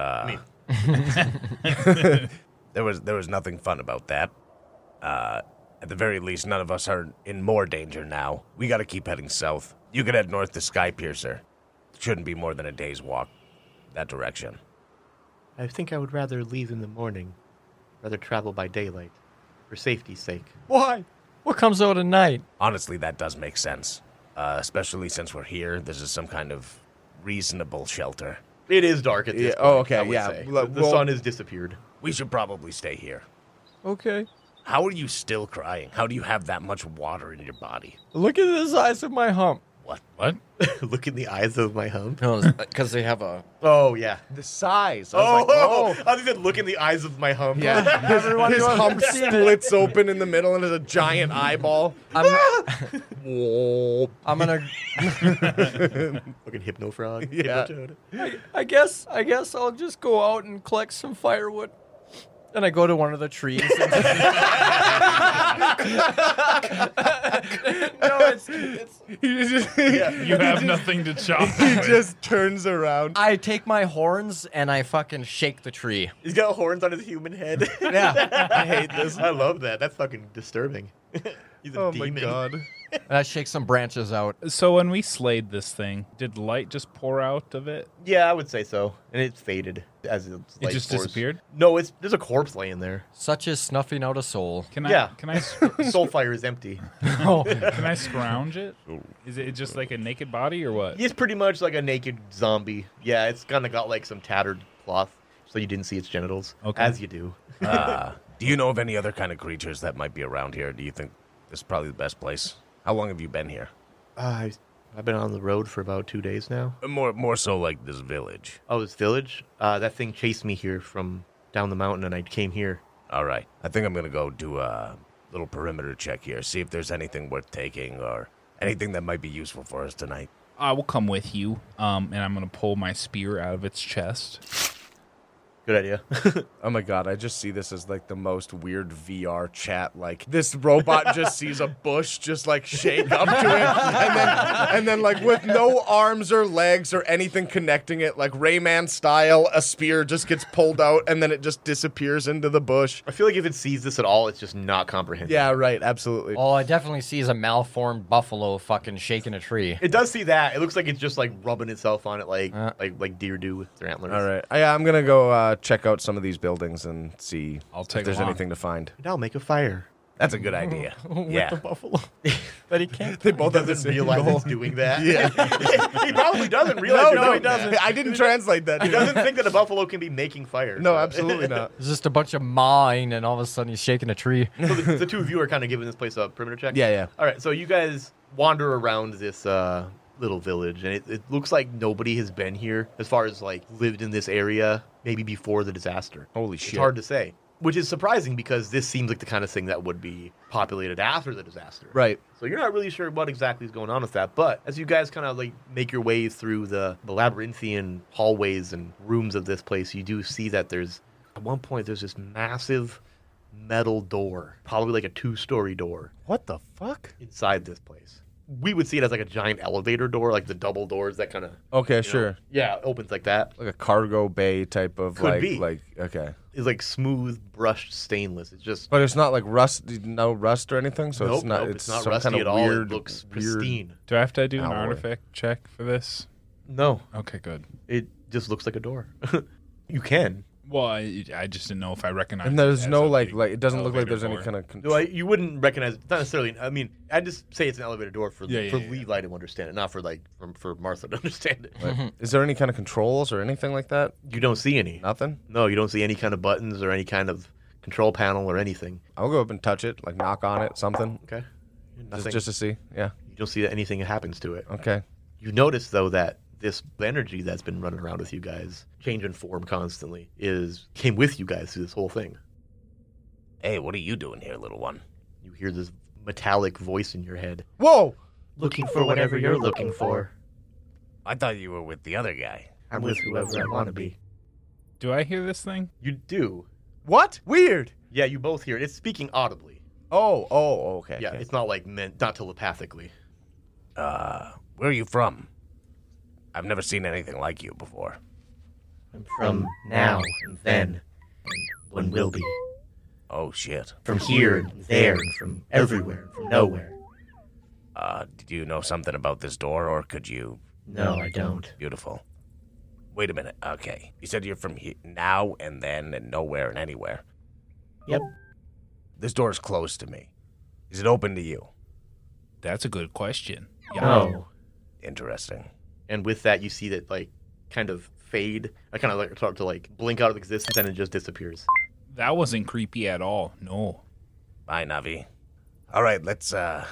there was nothing fun about that. At the very least, none of us are in more danger now. We got to keep heading south. You could head north to Skypiercer. Shouldn't be more than a day's walk that direction. I think I would rather leave in the morning, rather travel by daylight, for safety's sake. Why? What comes out at night? Honestly, that does make sense. Especially since we're here, this is some kind of reasonable shelter. It is dark at this Yeah, point. oh, okay, I would yeah. say. Well, The sun has disappeared. We should probably stay here. Okay. How are you still crying? How do you have that much water in your body? Look at the size of my hump. What? Look in the eyes of my hump. Because they have a... Oh, yeah. The size. I was like, I thought you said look in the eyes of my hump. Yeah. Everyone His who has hump ever seen it. splits open in the middle and there's a giant eyeball. I'm gonna... Fucking hypno frog. Yeah. Hypnotoad. I guess I'll just go out and collect some firewood. And I go to one of the trees. You have nothing to chop. He just turns around. I take my horns and I fucking shake the tree. He's got horns on his human head. Yeah. I hate this. I love that. That's fucking disturbing. He's a Oh demon. my god. And I shake some branches out. So when we slayed this thing, did light just pour out of it? Yeah, I would say so. And it faded as its It light just pours. disappeared? No, there's a corpse laying there. Such as snuffing out a soul. Can Yeah. Can I Soulfire is empty. Oh, can I scrounge it? Is it just like a naked body or what? It's pretty much like a naked zombie. Yeah, it's kind of got like some tattered cloth, so you didn't see its genitals. Okay. As you do. Do you know of any other kind of creatures that might be around here? Do you think this is probably the best place? How long have you been here? I've been on the road for about 2 days now. More so like this village. Oh, this village? That thing chased me here from down the mountain, and I came here. All right. I think I'm going to go do a little perimeter check here, see if there's anything worth taking or anything that might be useful for us tonight. I will come with you, and I'm going to pull my spear out of its chest. Good idea. Oh my god, I just see this as like the most weird VR chat. Like this robot just sees a bush just like shake up to it, and then like with no arms or legs or anything connecting it, like Rayman style, a spear just gets pulled out and then it just disappears into the bush. I feel like if it sees this at all, it's just not comprehensive. Yeah, right, absolutely. all I definitely see is a malformed buffalo fucking shaking a tree. It does see that. It looks like it's just like rubbing itself on it like deer do with their antlers. All right, I'm gonna go check out some of these buildings and see I'll if take there's along. anything to find. And I'll make a fire. That's a good idea. Yeah. Buffalo. But he can't. They both have the Doesn't same realize goal. it's doing that. Yeah. He probably doesn't realize No, he no, doesn't. I didn't translate that. He doesn't think that a buffalo can be making fire. No, so. absolutely not. It's just a bunch of mawing, and all of a sudden he's shaking a tree. So the two of you are kind of giving this place a perimeter check? Yeah, yeah. All right, so you guys wander around this little village, and it looks like nobody has been here as far as like lived in this area maybe before the disaster. Holy It's shit. hard to say, which is surprising because this seems like the kind of thing that would be populated after the disaster. Right. So you're not really sure what exactly is going on with that. But as you guys kind of like make your way through the labyrinthian hallways and rooms of this place, you do see that at one point there's this massive metal door, probably like a 2-story door What the fuck? inside this place. We would see it as like a giant elevator door, like the double doors that kind of Okay, sure. yeah, opens like that. Like a cargo bay type of Could be. okay. It's like smooth brushed stainless. It's just But it's not like rust, no rust or anything. So nope, it's not. nope, It's not some rusty kind of at all. weird, It looks weird- pristine. Do I have to do an Alloy. artifact check for this? No, Okay, good. it just looks like a door. You can. Well, I just didn't know if I recognized. And there's it as no a like big it doesn't look like elevator there's any door. kind of No, control. you wouldn't recognize it. Not necessarily. I mean, I'd just say it's an elevator door for Yeah, for yeah. Levi to understand it, not for like for Martha to understand it. Is there any kind of controls or anything like that? You don't see any. Nothing. No, you don't see any kind of buttons or any kind of control panel or anything. I'll go up and touch it, like knock on it, something, Okay. Nothing. just to see. Yeah. You don't see that anything happens to it. Okay. You notice though that this energy that's been running around with you guys, changing form constantly, came with you guys through this whole thing. Hey, what are you doing here, little one? You hear this metallic voice in your head. Whoa. Looking for whatever you're looking for. I thought you were with the other guy. I'm with whoever I want to be. Do I hear this thing? You do. What? Weird. Yeah, you both hear it. It's speaking audibly. Oh. Okay. Yeah, okay. it's not like meant, not telepathically. Where are you from? I've never seen anything like you before. I'm from now and then, and when will be. Oh, shit. From here and there, and from everywhere, and from nowhere. Did you know something about this door, or could you? No, I don't. Beautiful. Wait a minute. Okay. You said you're from now and then and nowhere and anywhere. Yep. This door is closed to me. Is it open to you? That's a good question. Yeah. No. Interesting. And with that, you see that, like, kind of fade. I kind of like start to, like, blink out of existence, and it just disappears. That wasn't creepy at all. No. Bye, Navi. All right, let's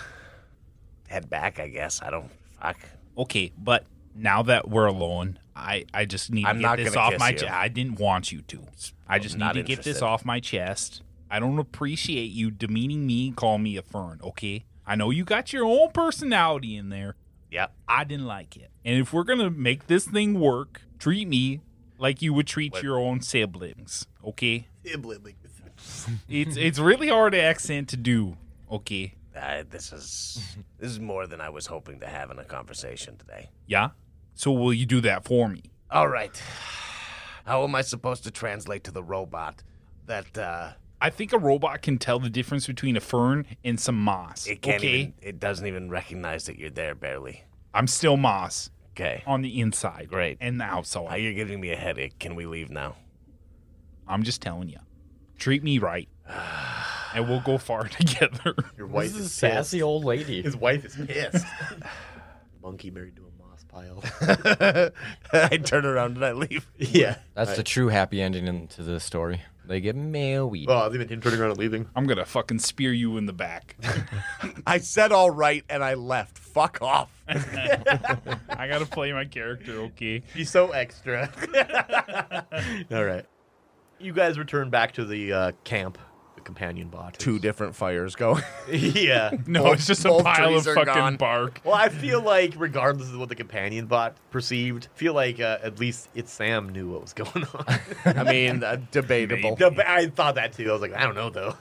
head back, I guess. I don't... Fuck. Okay, but now that we're alone, I just need to I'm get not this gonna off kiss my you. chest. I didn't want you to. I just need not to get this interested. off my chest. I don't appreciate you demeaning me and calling me a fern, okay? I know you got your own personality in there. Yep. I didn't like it. And if we're going to make this thing work, treat me like you would treat your own siblings, okay? It's really hard accent to do, okay? This is more than I was hoping to have in a conversation today. Yeah? So will you do that for me? All right. How am I supposed to translate to the robot that I think a robot can tell the difference between a fern and some moss. it can't okay? even, it doesn't even recognize that you're there barely? I'm still moss Okay. on the inside. Great. And the outside. You're giving me a headache. Can we leave now? I'm just telling you. Treat me right. And we'll go far together. Your This wife is a is sassy pissed. old lady. His wife is pissed. Monkey married to a moss pile. I turn around and I leave. Yeah. That's the true happy ending to this story. They get married. Well, even him turning around and leaving. I'm going to fucking spear you in the back. I said all right and I left. Fuck off. I got to play my character, okay? He's so extra. All right. You guys return back to the camp, the companion bot. 2 different fires going. Yeah. No, it's just a both pile of trees are fucking gone. bark. Well, I feel like, regardless of what the companion bot perceived, I feel like at least Sam knew what was going on. I mean, debatable. I thought that too. I was like, I don't know though.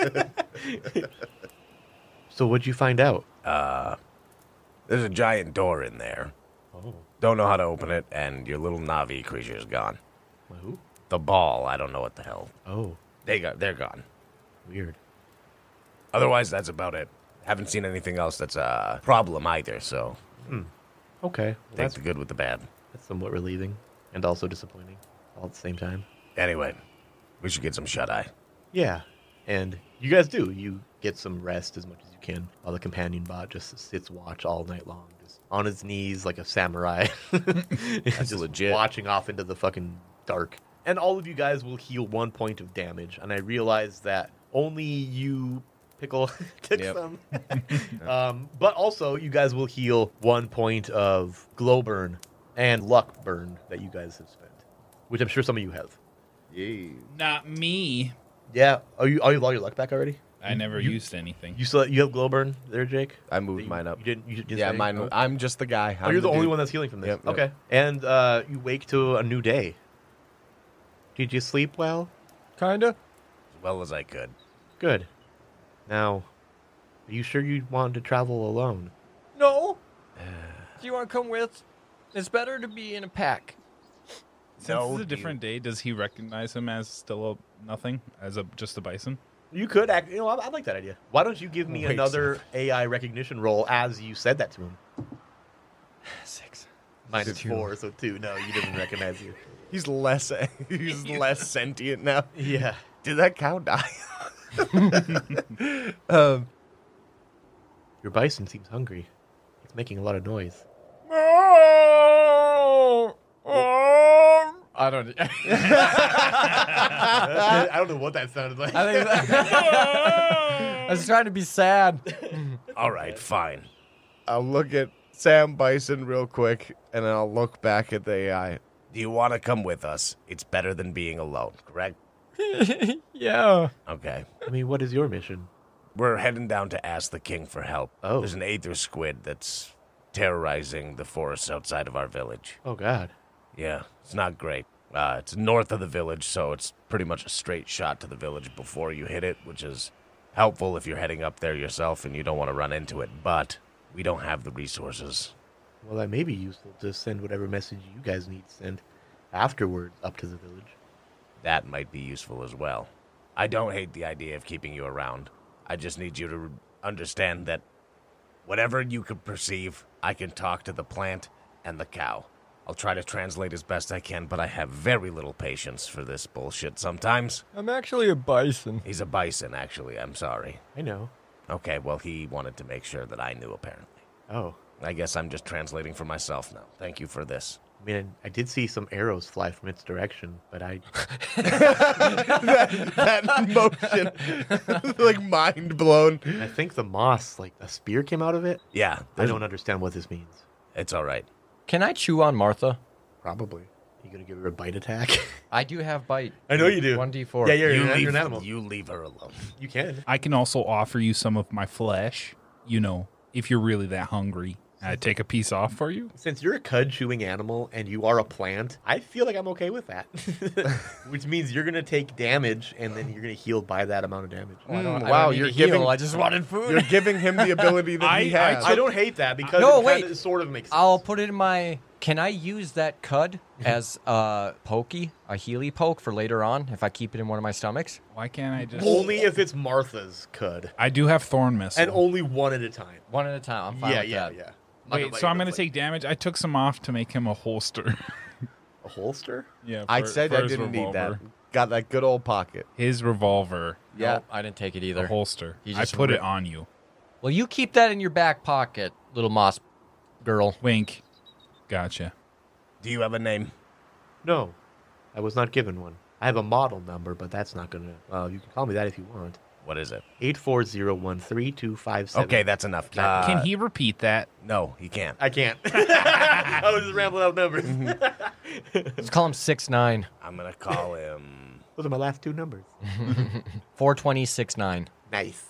So what'd you find out? There's a giant door in there. Oh, Don't know how to open it, and your little Navi creature's gone. who? The ball, I don't know what the hell. Oh, They're gone. weird. Otherwise, that's about it. Haven't seen anything else that's a problem either, so Okay, well, take that's the good with the bad. somewhat relieving and also disappointing all at the same time. Anyway, we should get some shut-eye. Yeah, and you guys do. You get some rest as much as you can while the companion bot just sits watch all night long, just on his knees like a samurai. That's just legit. watching off into the fucking dark. And all of you guys will heal 1 point of damage. And I realize that only you, Pickle, took Yep. some. But also, you guys will heal 1 point of glow burn and luck burn that you guys have spent, which I'm sure some of you have. Not me. Yeah. Oh, you all your luck back already? I never used anything. You have glow burn there, Jake? I moved You- mine up. You didn't Yeah, say? mine. No? I'm just the guy. Oh, you're the only one that's healing from this. Yep, yep. Okay. And you wake to a new day. Did you sleep well? Kinda. As well as I could. Good. Now, are you sure you want to travel alone? No. Do you want to come with? It's better to be in a pack. Since No, it's a different day, does he recognize him as still a nothing? As just a bison? You could act. You know, I like that idea. Why don't you give me Wait, another AI recognition roll as you said that to him? 6. Minus 2. 4, so 2. No, you didn't recognize you. He's less. He's less sentient now. Yeah. Did that cow die? Your bison seems hungry. It's making a lot of noise. I don't. I don't know what that sounded like. I think I was trying to be sad. All right, fine. I'll look at Sam Bison real quick, and then I'll look back at the AI. Do you want to come with us? It's better than being alone, correct? Yeah. Okay. I mean, what is your mission? We're heading down to ask the king for help. Oh. There's an aether squid that's terrorizing the forests outside of our village. Oh, God. Yeah, it's not great. It's north of the village, so it's pretty much a straight shot to the village before you hit it, which is helpful if you're heading up there yourself and you don't want to run into it. But we don't have the resources. Well, that may be useful to send whatever message you guys need to send afterwards up to the village. That might be useful as well. I don't hate the idea of keeping you around. I just need you to understand that whatever you can perceive, I can talk to the plant and the cow. I'll try to translate as best I can, but I have very little patience for this bullshit sometimes. I'm actually a bison. He's a bison, actually. I'm sorry. I know. Okay, well, he wanted to make sure that I knew, apparently. Oh. I guess I'm just translating for myself now. Thank you for this. I mean, I did see some arrows fly from its direction, but I... That motion, like mind blown. I think the moss, like, a spear came out of it. Yeah, I don't understand what this means. it's all right. Can I chew on Martha? Probably. You gonna give her a bite attack? I do have bite. I know you do. 1d4. Yeah, you're leave, an animal. You leave her alone. You can. I can also offer you some of my flesh, you know, if you're really that hungry. I take a piece off for you. Since you're a cud chewing animal and you are a plant, I feel like I'm okay with that. Which means you're gonna take damage and then you're gonna heal by that amount of damage. I don't wow, need you're to heal, giving- I just wanted food. You're giving him the ability that he has. I don't hate that because No, it wait. kinda sort of makes sense. I'll put it in my. Can I use that cud as a pokey, a healy poke for later on if I keep it in one of my stomachs? Why can't I just? Only if it's Martha's cud. I do have thorn missile. And only one at a time. One at a time. I'm fine Yeah, with yeah, that. yeah. Wait, so I'm gonna take damage. I took some off to make him a holster. a holster? Yeah, I for- said for I his didn't need that. revolver. Got that good old pocket. His revolver, Yeah. Nope, I didn't take it a either. holster. He I just put ripped- it on you. Well, you keep that in your back pocket, little moss girl. Wink. Gotcha. Do you have a name? No. I was not given one. I have a model number, but that's not gonna you can call me that if you want. What is it? 840132557. Okay, that's enough. Can he repeat that? No, he can't. I can't. I was just rambling out numbers. Let's call him 6'9". I'm gonna call him. Those are my last two numbers. 42069. Nice.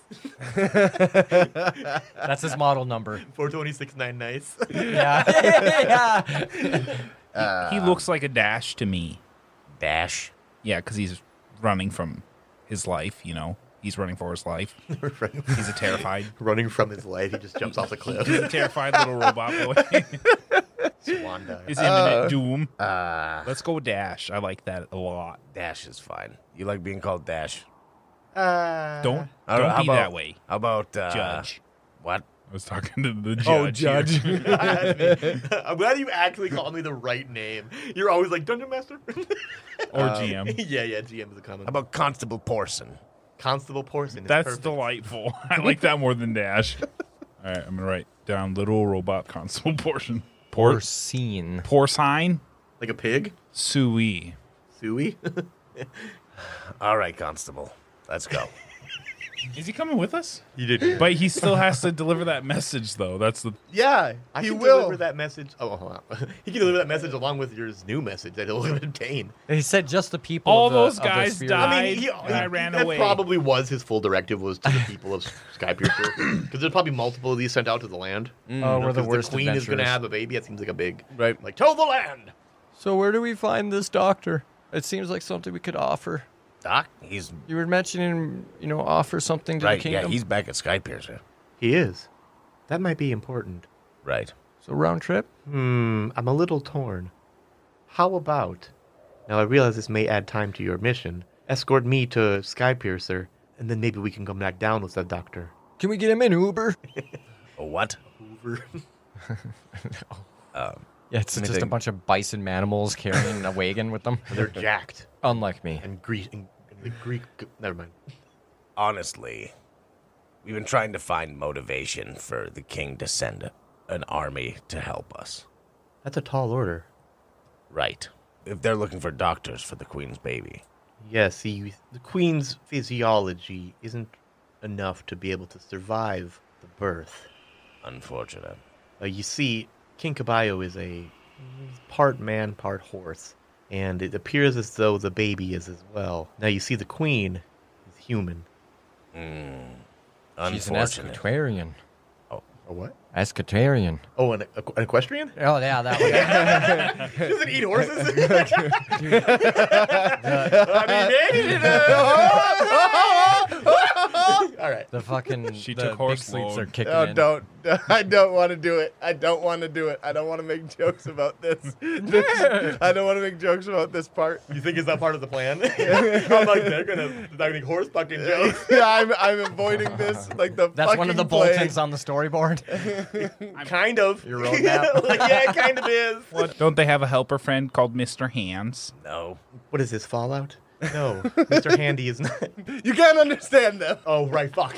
That's his model number. 426.9 nice. Yeah. He looks like a Dash to me. Dash. Yeah, because he's running from his life. You know, he's running for his life. He's a terrified. Running from his life, he just jumps off the cliff. He's a terrified little robot boy. Swan dive. His imminent doom. Uh, Let's go with Dash. I like that a lot. Dash is fine. You like being called Dash? Don't How be about- that way, How about Judge. What? I was talking to the judge. Oh, here. Judge. I'm glad you actually called me the right name. You're always like Dungeon Master Or GM. Yeah, GM is a common. How about Constable Porson? Constable Porson? Is That's perfect. delightful. I like that more than Dash. All right, I'm gonna write down little robot constable portion. Porcine. Porcine. Like a pig, Sui. Suey. All right, Constable. Let's go. Is he coming with us? You did. But he still has to deliver that message, though. That's the. Yeah, I he can will. deliver that message. Oh, hold on. He can deliver that message along with your new message that he'll obtain. He said just the people. All of the, those of the guys sphere. died. And I ran that away. probably was his full directive was to the people of Skypiercer because there's probably multiple of these sent out to the land. Oh, we're the 'Cause worst the queen is going to adventurers. have a baby. That seems like a big Right. like tell the land. So where do we find this doctor? It seems like something we could offer. Doc, he's You were mentioning, offer something to right. the Yeah, kingdom. he's back at Skypiercer. He is. That might be important. Right. So round trip. I'm a little torn. How about, now I realize this may add time to your mission, escort me to Skypiercer, and then maybe we can come back down with that doctor. Can we get him in Uber? A what? Hoover. Yeah, it's just a bunch of bison manimals carrying a wagon with them. They're jacked. Unlike me. And Greek, never mind. Honestly, we've been trying to find motivation for the king to send an army to help us. That's a tall order. Right. If they're looking for doctors for the queen's baby. Yeah, see, the queen's physiology isn't enough to be able to survive the birth. Unfortunate. You see, King Caballo is he's part man, part horse, and it appears as though the baby is as well. Now you see, the queen is human. She's an Unfortunate. escutarian. A what? Escutarian. Oh, an equestrian? Oh, yeah, that one. She doesn't eat horses. I mean, maybe. All right. The fucking She the took big horse sleeps load. are kicking Oh, in. don't. I don't want to do it. I don't want to do it. I don't want to make jokes about this. I don't want to make jokes about this part. You think is that part of the plan? I'm like, they're gonna horse fucking jokes. Yeah, I'm avoiding this like the That's one of the fucking plague. bulletins on the storyboard. Kind of. Your roadmap. Like, yeah, it kind of is. What? Don't they have a helper friend called Mr. Hands? No. What is this, Fallout? No, Mr. Handy is not. You can't understand them. Oh, right, fuck.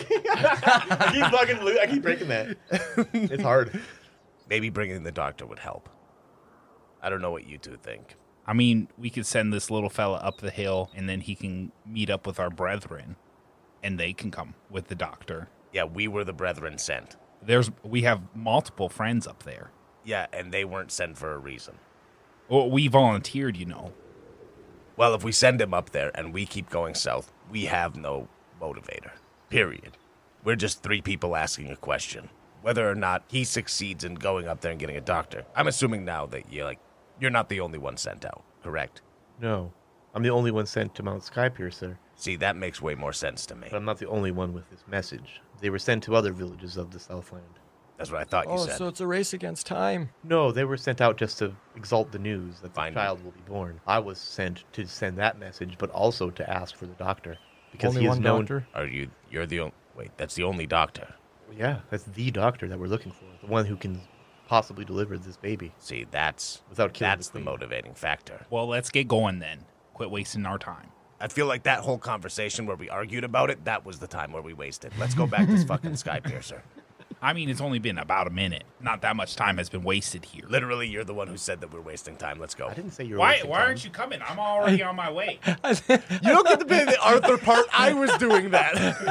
I keep breaking that. It's hard. Maybe bringing the doctor would help. I don't know what you two think. I mean, we could send this little fella up the hill, and then he can meet up with our brethren, and they can come with the doctor. Yeah, we were the brethren sent. We have multiple friends up there. Yeah, and they weren't sent for a reason. Well, we volunteered, you know. Well, if we send him up there and we keep going south, we have no motivator. Period. We're just three people asking a question. whether or not he succeeds in going up there and getting a doctor. I'm assuming now that you're not the only one sent out, correct? No, I'm the only one sent to Mount Skypiercer, See, that makes way more sense to me. but I'm not the only one with this message. They were sent to other villages of the Southland. That's what I thought you Oh, said. so it's a race against time. No, they were sent out just to exalt the news that the Fine. child will be born. I was sent to send that message, but also to ask for the doctor. Because Only he is one known. doctor? You're the only... Wait, that's the only doctor. Yeah, that's the doctor that we're looking for. The one who can possibly deliver this baby. See, that's Without killing that's the the queen. motivating factor. Well, let's get going then. Quit wasting our time. I feel like that whole conversation where we argued about it, that was the time where we wasted. Let's go back to this fucking Skypiercer. I mean, it's only been about a minute. Not that much time has been wasted here. Literally, you're the one who said that we're wasting time. Let's go. I didn't say you were Why wasting time. aren't you coming? I'm already on my way. You don't get to pay the Arthur part. I was doing that.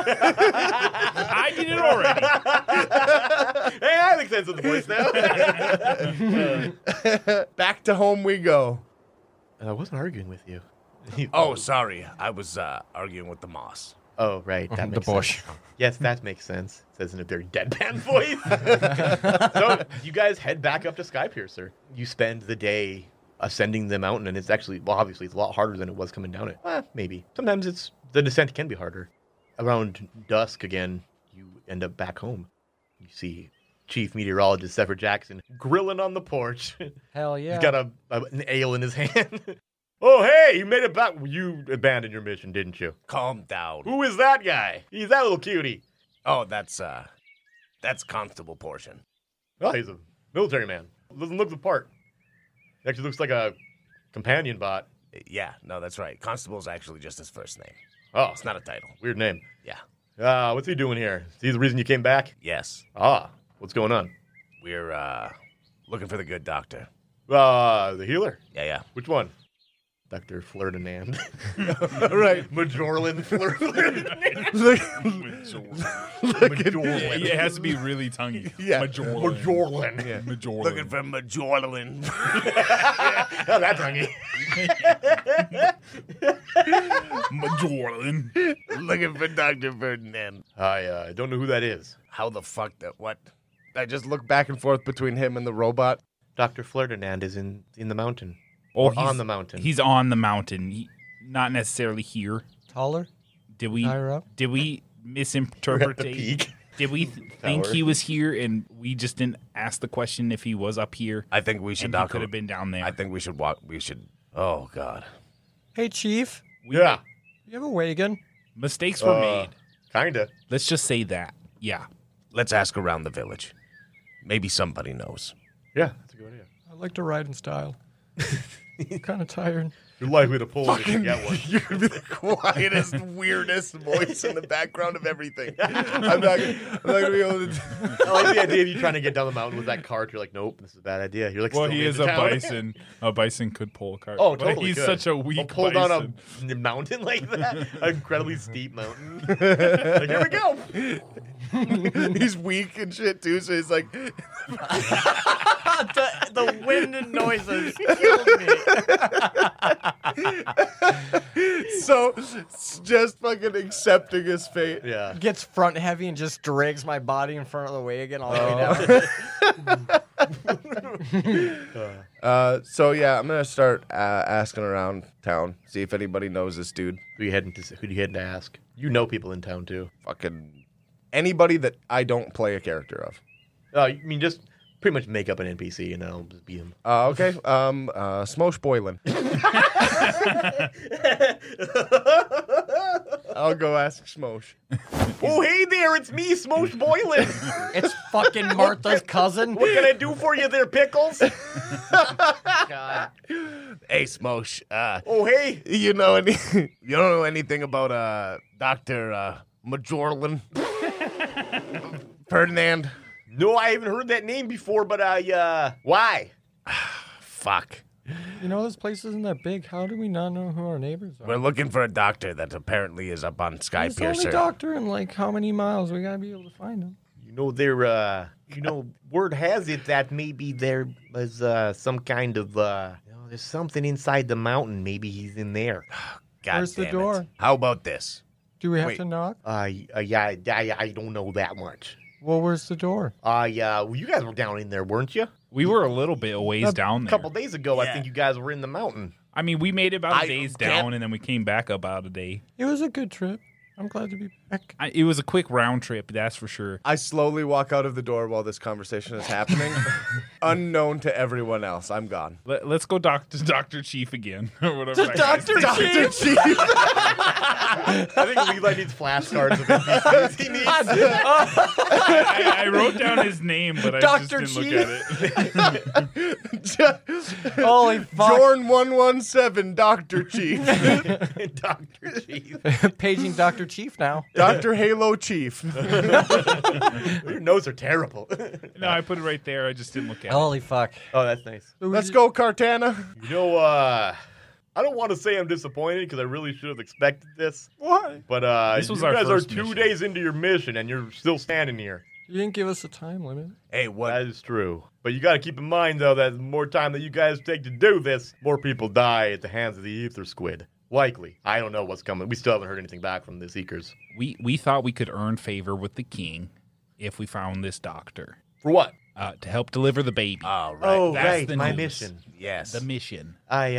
I did it already. Hey, I make sense of the voice now. Back to home we go. I wasn't arguing with you. Oh, sorry. I was arguing with the moss. Oh, right. That The makes bush. sense. Yes, that makes sense. Says in a very deadpan voice. So you guys head back up to Skypiercer. You spend the day ascending the mountain, and it's actually, well, obviously, it's a lot harder than it was coming down it. Maybe. Sometimes the descent can be harder. Around dusk again, you end up back home. You see Chief Meteorologist Zephyr Jackson grilling on the porch. Hell yeah. He's got an ale in his hand. Oh, hey, you made it back. You abandoned your mission, didn't you? Calm down. Who is that guy? He's that little cutie. Oh, that's Constable Portion. Oh, he's a military man. Doesn't look the part. He actually looks like a companion bot. Yeah, no, that's right. Constable's actually just his first name. Oh, It's not a title. weird name. Yeah. What's he doing here? Is he the reason you came back? Yes. What's going on? We're looking for the good doctor. The healer. Yeah. Which one? Dr. Ferdinand. Right. Majorlan Ferdinand. It has to be really tonguey. Yeah. Majorlan. Majorlan. Looking for Majorlan. Oh, that's tonguey. Majorlan. Looking for Dr. Ferdinand. I don't know who that is. How the fuck that what? I just look back and forth between him and the robot. Dr. Ferdinand is in the mountain. Oh, Or on the mountain. He's on the mountain. Not necessarily here. Taller? Did we Higher up? did we misinterpret? peak. Did we think Tower. he was here and we just didn't ask the question if he was up here? I think we should And he knock could have been down there. I think we should walk. We should. Oh God. Hey, Chief. Yeah. You have a wagon? Mistakes were made. Kinda. Let's just say that. Yeah. Let's ask around the village. Maybe somebody knows. Yeah, that's a good idea. I'd like to ride in style. I'm kind of tired. You're likely to pull it if you get one. You're gonna be the quietest, weirdest voice in the background of everything. I'm not gonna be able to. I like the idea of you trying to get down the mountain with that cart. You're like, nope, this is a bad idea. You're like, Well, still he made is the a town. bison. A bison could pull a cart. Oh, But totally. he's could. such a Well, weak pulled bison. on a mountain like that, an incredibly steep mountain. Like, here we go. He's weak and shit too, so he's like, the wind and noises so just fucking accepting his fate. Yeah. gets front heavy and just drags my body in front of the wagon all the way down. So yeah, I'm gonna start asking around town, see if anybody knows this dude. Who do you heading to ask? You know people in town too. Fucking anybody that I don't play a character of. I mean, just pretty much make up an NPC and I'll just be him. Okay. Smosh Boylan. I'll go ask Smosh. Oh, hey there, it's me, Smosh Boylan. It's fucking Martha's cousin. What can I do for you there, Pickles? God. Hey, Smosh. Oh, hey. You know any? You don't know anything about Dr. Majorlan? Ferdinand. No, I haven't heard that name before, but why? Fuck. You know, this place isn't that big. How do we not know who our neighbors are? We're looking for a doctor that apparently is up on It's the only Skypiercer. doctor in like how many miles? We gotta be able to find him. You know, word has it that maybe there was some kind of, there's something inside the mountain. Maybe he's in there. God Where's the damn it. door? How about this? Do we have Wait. to knock? Yeah, I don't know that much. Well, where's the door? Yeah, well, you guys were down in there, weren't you? We were a little bit a ways down A there. couple days ago, I think you guys were in the mountain. I mean, we made it about a I day's can't- down, and then we came back about a day. It was a good trip. I'm glad to be back. It was a quick round trip, that's for sure. I slowly walk out of the door while this conversation is happening, unknown to everyone else. I'm gone. Let's go to Dr. Chief again, or whatever. that guy's Dr. name. Chief? I think Levi needs flashcards of NPCs he needs. I wrote down his name, but I Dr. just didn't look at it. Holy fuck. Jorn 117, Dr. Chief. Dr. Chief. Paging Dr. Chief now. Dr. Halo Chief. Your notes are terrible. No, I put it right there. I just didn't look at it. Holy fuck. Oh, that's nice. Let's go, Cartana. You know, I don't want to say I'm disappointed because I really should have expected this. Why? But This was you our guys are first 2 mission. days into your mission and you're still standing here. You didn't give us a time limit. Hey, what? That is true. But you got to keep in mind, though, that the more time that you guys take to do this, more people die at the hands of the ether squid. Likely. I don't know what's coming. We still haven't heard anything back from the Seekers. We thought we could earn favor with the king if we found this doctor For what? to help deliver the baby. Oh, right. Oh, That's right. the My news. mission. yes. The mission.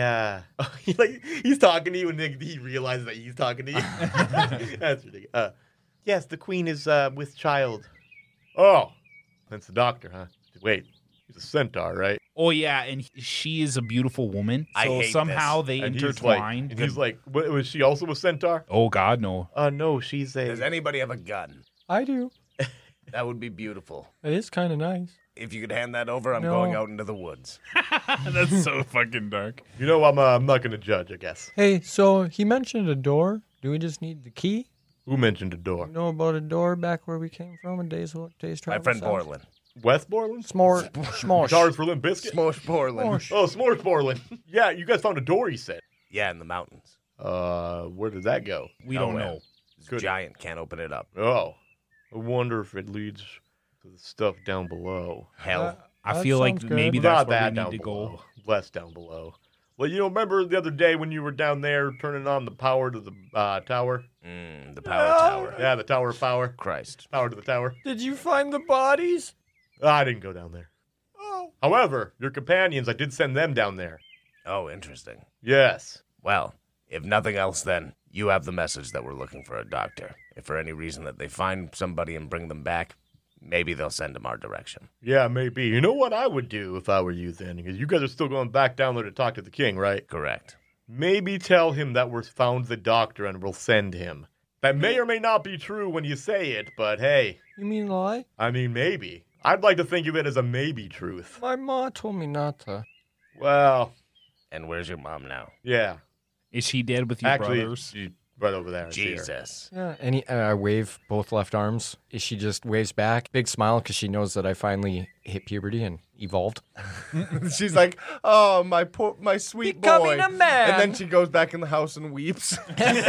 He's talking to you and he realizes that he's talking to you. That's ridiculous. Yes, the queen is with child. Oh, that's the doctor, huh? Wait, he's a centaur, right? Oh yeah, and she is a beautiful woman. So I hate somehow this. they And intertwined. he's like, was she also a centaur? Oh God, no. No, she's a. Does anybody have a gun? I do. That would be beautiful. It is kind of nice. If you could hand that over, I'm No. going out into the woods. That's so fucking dark. You know, I'm not going to judge, I guess. Hey, so he mentioned a door. Do we just need the key? Who mentioned a door? You know about a door back where we came from in days travel? My friend south? Borland. West Borland? S'mores. Guitars for Limp Bizkit? Smosh Borland. S'mores. Oh, S'mores Borland. Yeah, you guys found a door, he said. Yeah, in the mountains. Where does that go? We don't Nowhere. know. This Good. giant can't open it up. Oh, I wonder if it leads to the stuff down below. Hell. I That feel like sounds good. maybe Not that's where that we down need to below. go. Less down below. Well, remember the other day when you were down there turning on the power to the tower? The power tower. Yeah, the tower of power. Christ. Power to the tower. Did you find the bodies? I didn't go down there. Oh. However, your companions, I did send them down there. Oh, interesting. Yes. Well, if nothing else, then you have the message that we're looking for a doctor. If for any reason that they find somebody and bring them back, maybe they'll send them our direction. Yeah, maybe. You know what I would do if I were you then? Because you guys are still going back down there to talk to the king, right? Correct. Maybe tell him that we've found the doctor and we'll send him. That may or may not be true when you say it, but hey, You mean lie? I mean, maybe. I'd like to think of it as a maybe truth. My ma told me not to. Well, And where's your mom now? yeah. Is she dead with your Actually, brothers? she's right over there. I see her. Jesus. Yeah, and I wave both left arms. She just waves back. Big smile because she knows that I finally hit puberty and evolved. She's like, "Oh, my sweet Becoming boy." a man. And then she goes back in the house and weeps.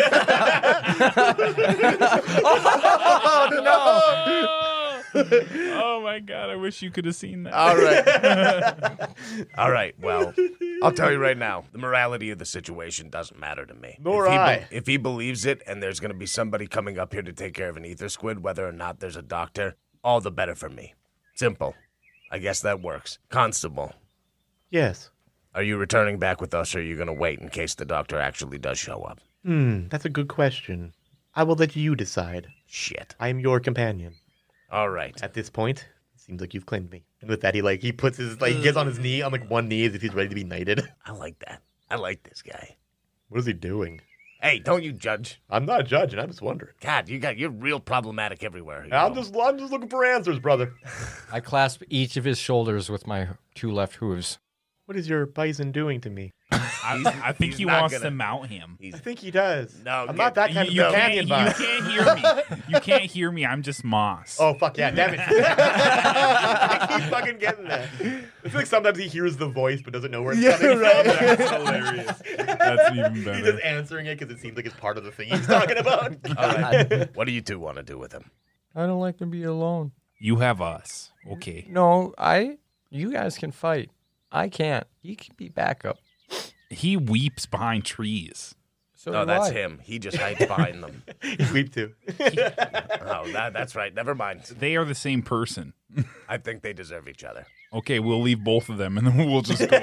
Oh my God! I wish you could have seen that. All right. All right, well, I'll tell you right now, the morality of the situation doesn't matter to me. Nor if he I. If he believes it and there's going to be somebody coming up here to take care of an ether squid, whether or not there's a doctor, all the better for me. Simple. I guess that works. Constable, Yes. are you returning back with us or are you going to wait in case the doctor actually does show up? That's a good question. I will let you decide. Shit. I am your companion. All right. At this point, it seems like you've claimed me. And with that, he puts his, he gets on his knee, on one knee as if he's ready to be knighted. I like that. I like this guy. What is he doing? Hey, don't you judge. I'm not judging. I'm just wondering. God, you're real problematic everywhere. you I'm know. just looking for answers, brother. I clasp each of his shoulders with my two left hooves. What is your bison doing to me? I think he's he not wants gonna- to mount him. I think he does. No, I'm not that kind of companion, you boss. can't hear me. You can't hear me. I'm just Moss. Oh, fuck yeah, damn it. I keep fucking getting that. I feel like sometimes he hears the voice but doesn't know where it's coming from. That's hilarious. That's even He's better. just answering it because it seems like it's part of the thing he's talking about. All right. What do you two want to do with him? I don't like to be alone. You have us. Okay. No, you guys can fight. I can't. You can be backup. He weeps behind trees. So No, do that's I. him. He just hides behind them. He's weep too. Oh, that's right. Never mind. They are the same person. I think they deserve each other. Okay, we'll leave both of them, and then we'll just go.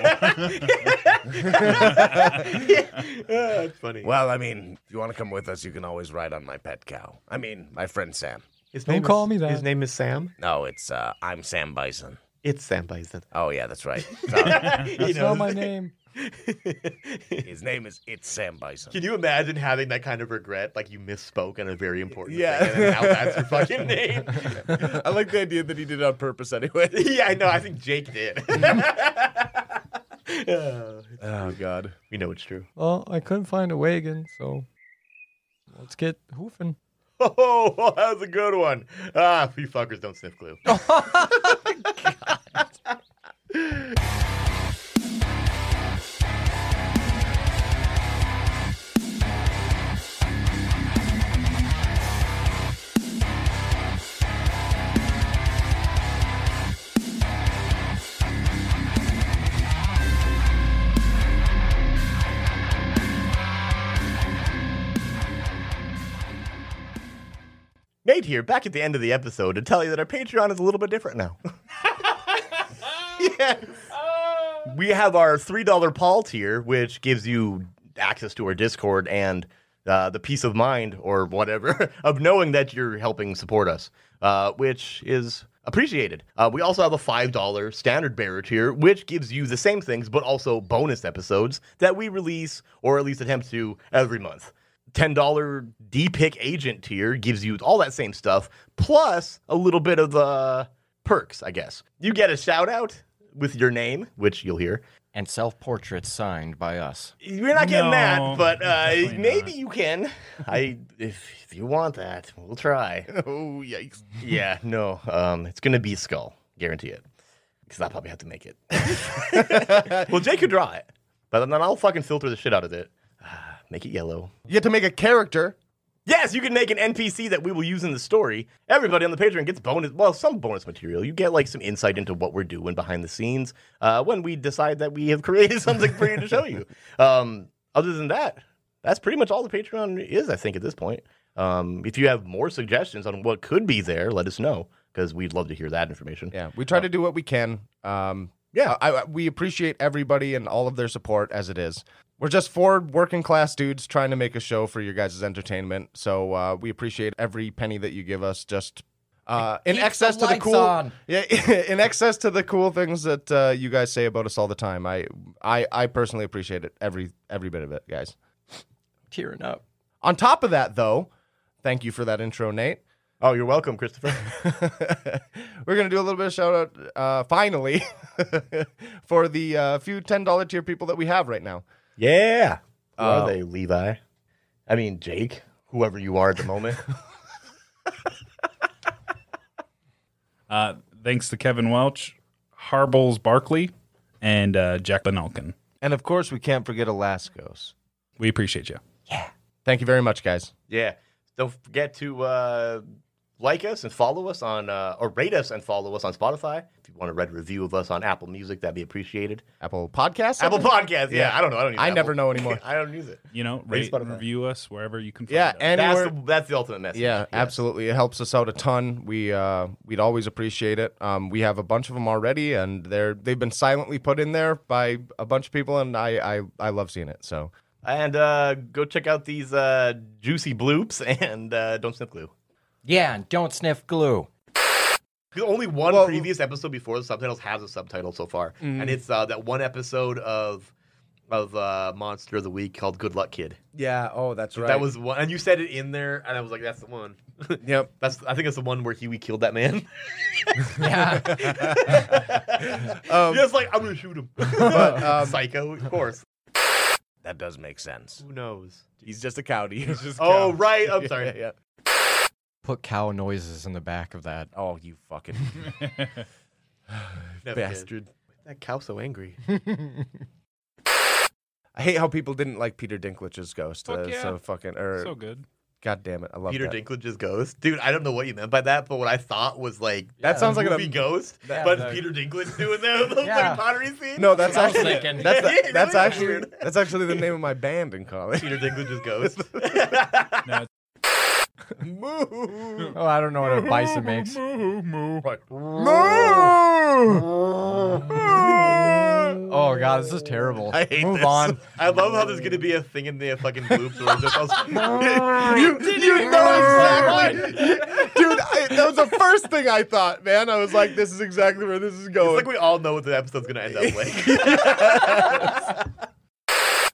That's funny. Well, I mean, if you want to come with us, you can always ride on my pet cow. I mean, my friend Sam. His Don't name call is, me that. His name is Sam. No, it's I'm Sam Bison. It's Sam Bison. Oh yeah, that's right. Sorry. That's not my name. His name is It's Sam Bison. Can you imagine having that kind of regret? Like you misspoke on a very important Yeah. thing, and then now that's your fucking name. I like the idea that he did it on purpose anyway. Yeah, I know. I think Jake did. Oh, God. We know it's true. Well, I couldn't find a wagon, so let's get hoofing. Oh, that was a good one. Ah, you fuckers don't sniff glue. Nate here, back at the end of the episode to tell you that our Patreon is a little bit different now. Yes. We have our $3 Paul tier, which gives you access to our Discord and the peace of mind or whatever of knowing that you're helping support us, which is appreciated. We also have a $5 standard bearer tier, which gives you the same things, but also bonus episodes that we release or at least attempt to every month. $10 D-Pick agent tier gives you all that same stuff, plus a little bit of perks, I guess. You get a shout out with your name, which you'll hear. And self-portraits signed by us. You're not getting No, that, but definitely maybe not. you can. If you want that, we'll try. Oh, yikes. Yeah, no, it's gonna be a skull, guarantee it, because I'll probably have to make it. Well, Jake could draw it, but then I'll fucking filter the shit out of it. Make it yellow. You get to make a character. Yes, you can make an NPC that we will use in the story. Everybody on the Patreon gets some bonus material. You get like some insight into what we're doing behind the scenes when we decide that we have created something for you to show you. Other than that, that's pretty much all the Patreon is, I think, at this point. If you have more suggestions on what could be there, let us know, because we'd love to hear that information. Yeah, we try to do what we can. We appreciate everybody and all of their support as it is. We're just four working class dudes trying to make a show for your guys' entertainment. So we appreciate every penny that you give us. Just in Keep excess the to the lights cool, on. yeah, in excess to the cool things that you guys say about us all the time. I personally appreciate it, every bit of it, guys. Tearing up. On top of that, though, thank you for that intro, Nate. Oh, you're welcome, Christopher. We're going to do a little bit of shout out, finally, for the few $10 tier people that we have right now. Yeah. Who are they, Levi? I mean, Jake, whoever you are at the moment. Thanks to Kevin Welch, Harbles Barkley, and Jack Benalkin. And of course, we can't forget Alaskos. We appreciate you. Thank you very much, guys. Yeah. Don't forget to like us and follow us on, or rate us and follow us on Spotify. If you want to read a review of us on Apple Music, that'd be appreciated. Apple Podcasts? Apple Podcasts, yeah. I don't know. I don't use I Apple. never know anymore. I don't use it. You know, Rate rate and Spotify. review us wherever you can find Yeah, us. anywhere. That's the ultimate message. Yeah, Yes. absolutely. It helps us out a ton. We'd always appreciate it. We have a bunch of them already, and they've been silently put in there by a bunch of people, and I love seeing it. So And go check out these juicy bloops and don't sniff glue. Yeah, and don't sniff glue. Because only one Well- previous episode before the subtitles has a subtitle so far, and it's that one episode of Monster of the Week called "Good Luck Kid." yeah, that's That was one, and you said it in there, and I was like, "That's the one." Yep. I think it's the one where Huey killed that man. Yeah. Just like I'm gonna shoot him. Psycho, of course. That does make sense. Who knows? He's just a cowdy. He's just Oh right, I'm sorry. Yeah. Put cow noises in the back of that. Oh, you fucking Never did. bastard. That cow's so angry. I hate how people didn't like Peter Dinklage's ghost. Fuck yeah. So fucking or So good. God damn it. I love Peter that. Dinklage's ghost. Dude, I don't know what you meant by that, but what I thought was like That sounds like movie a ghost, Yeah, but the- it's Peter Dinklage doing the Yeah. like pottery scene. No, that's I was actually thinking. that's Really actually weird. that's actually the name of my band in college. Peter Dinklage's ghost. No, Moo. Oh, I don't know what a bison makes. Oh god, this is terrible. I hate Move this. on. I love how there's gonna be a thing in the fucking loops where it's just all- You know exactly, dude. That was the first thing I thought, man. I was like, this is exactly where this is It's going. like we all know what the episode's gonna end up like.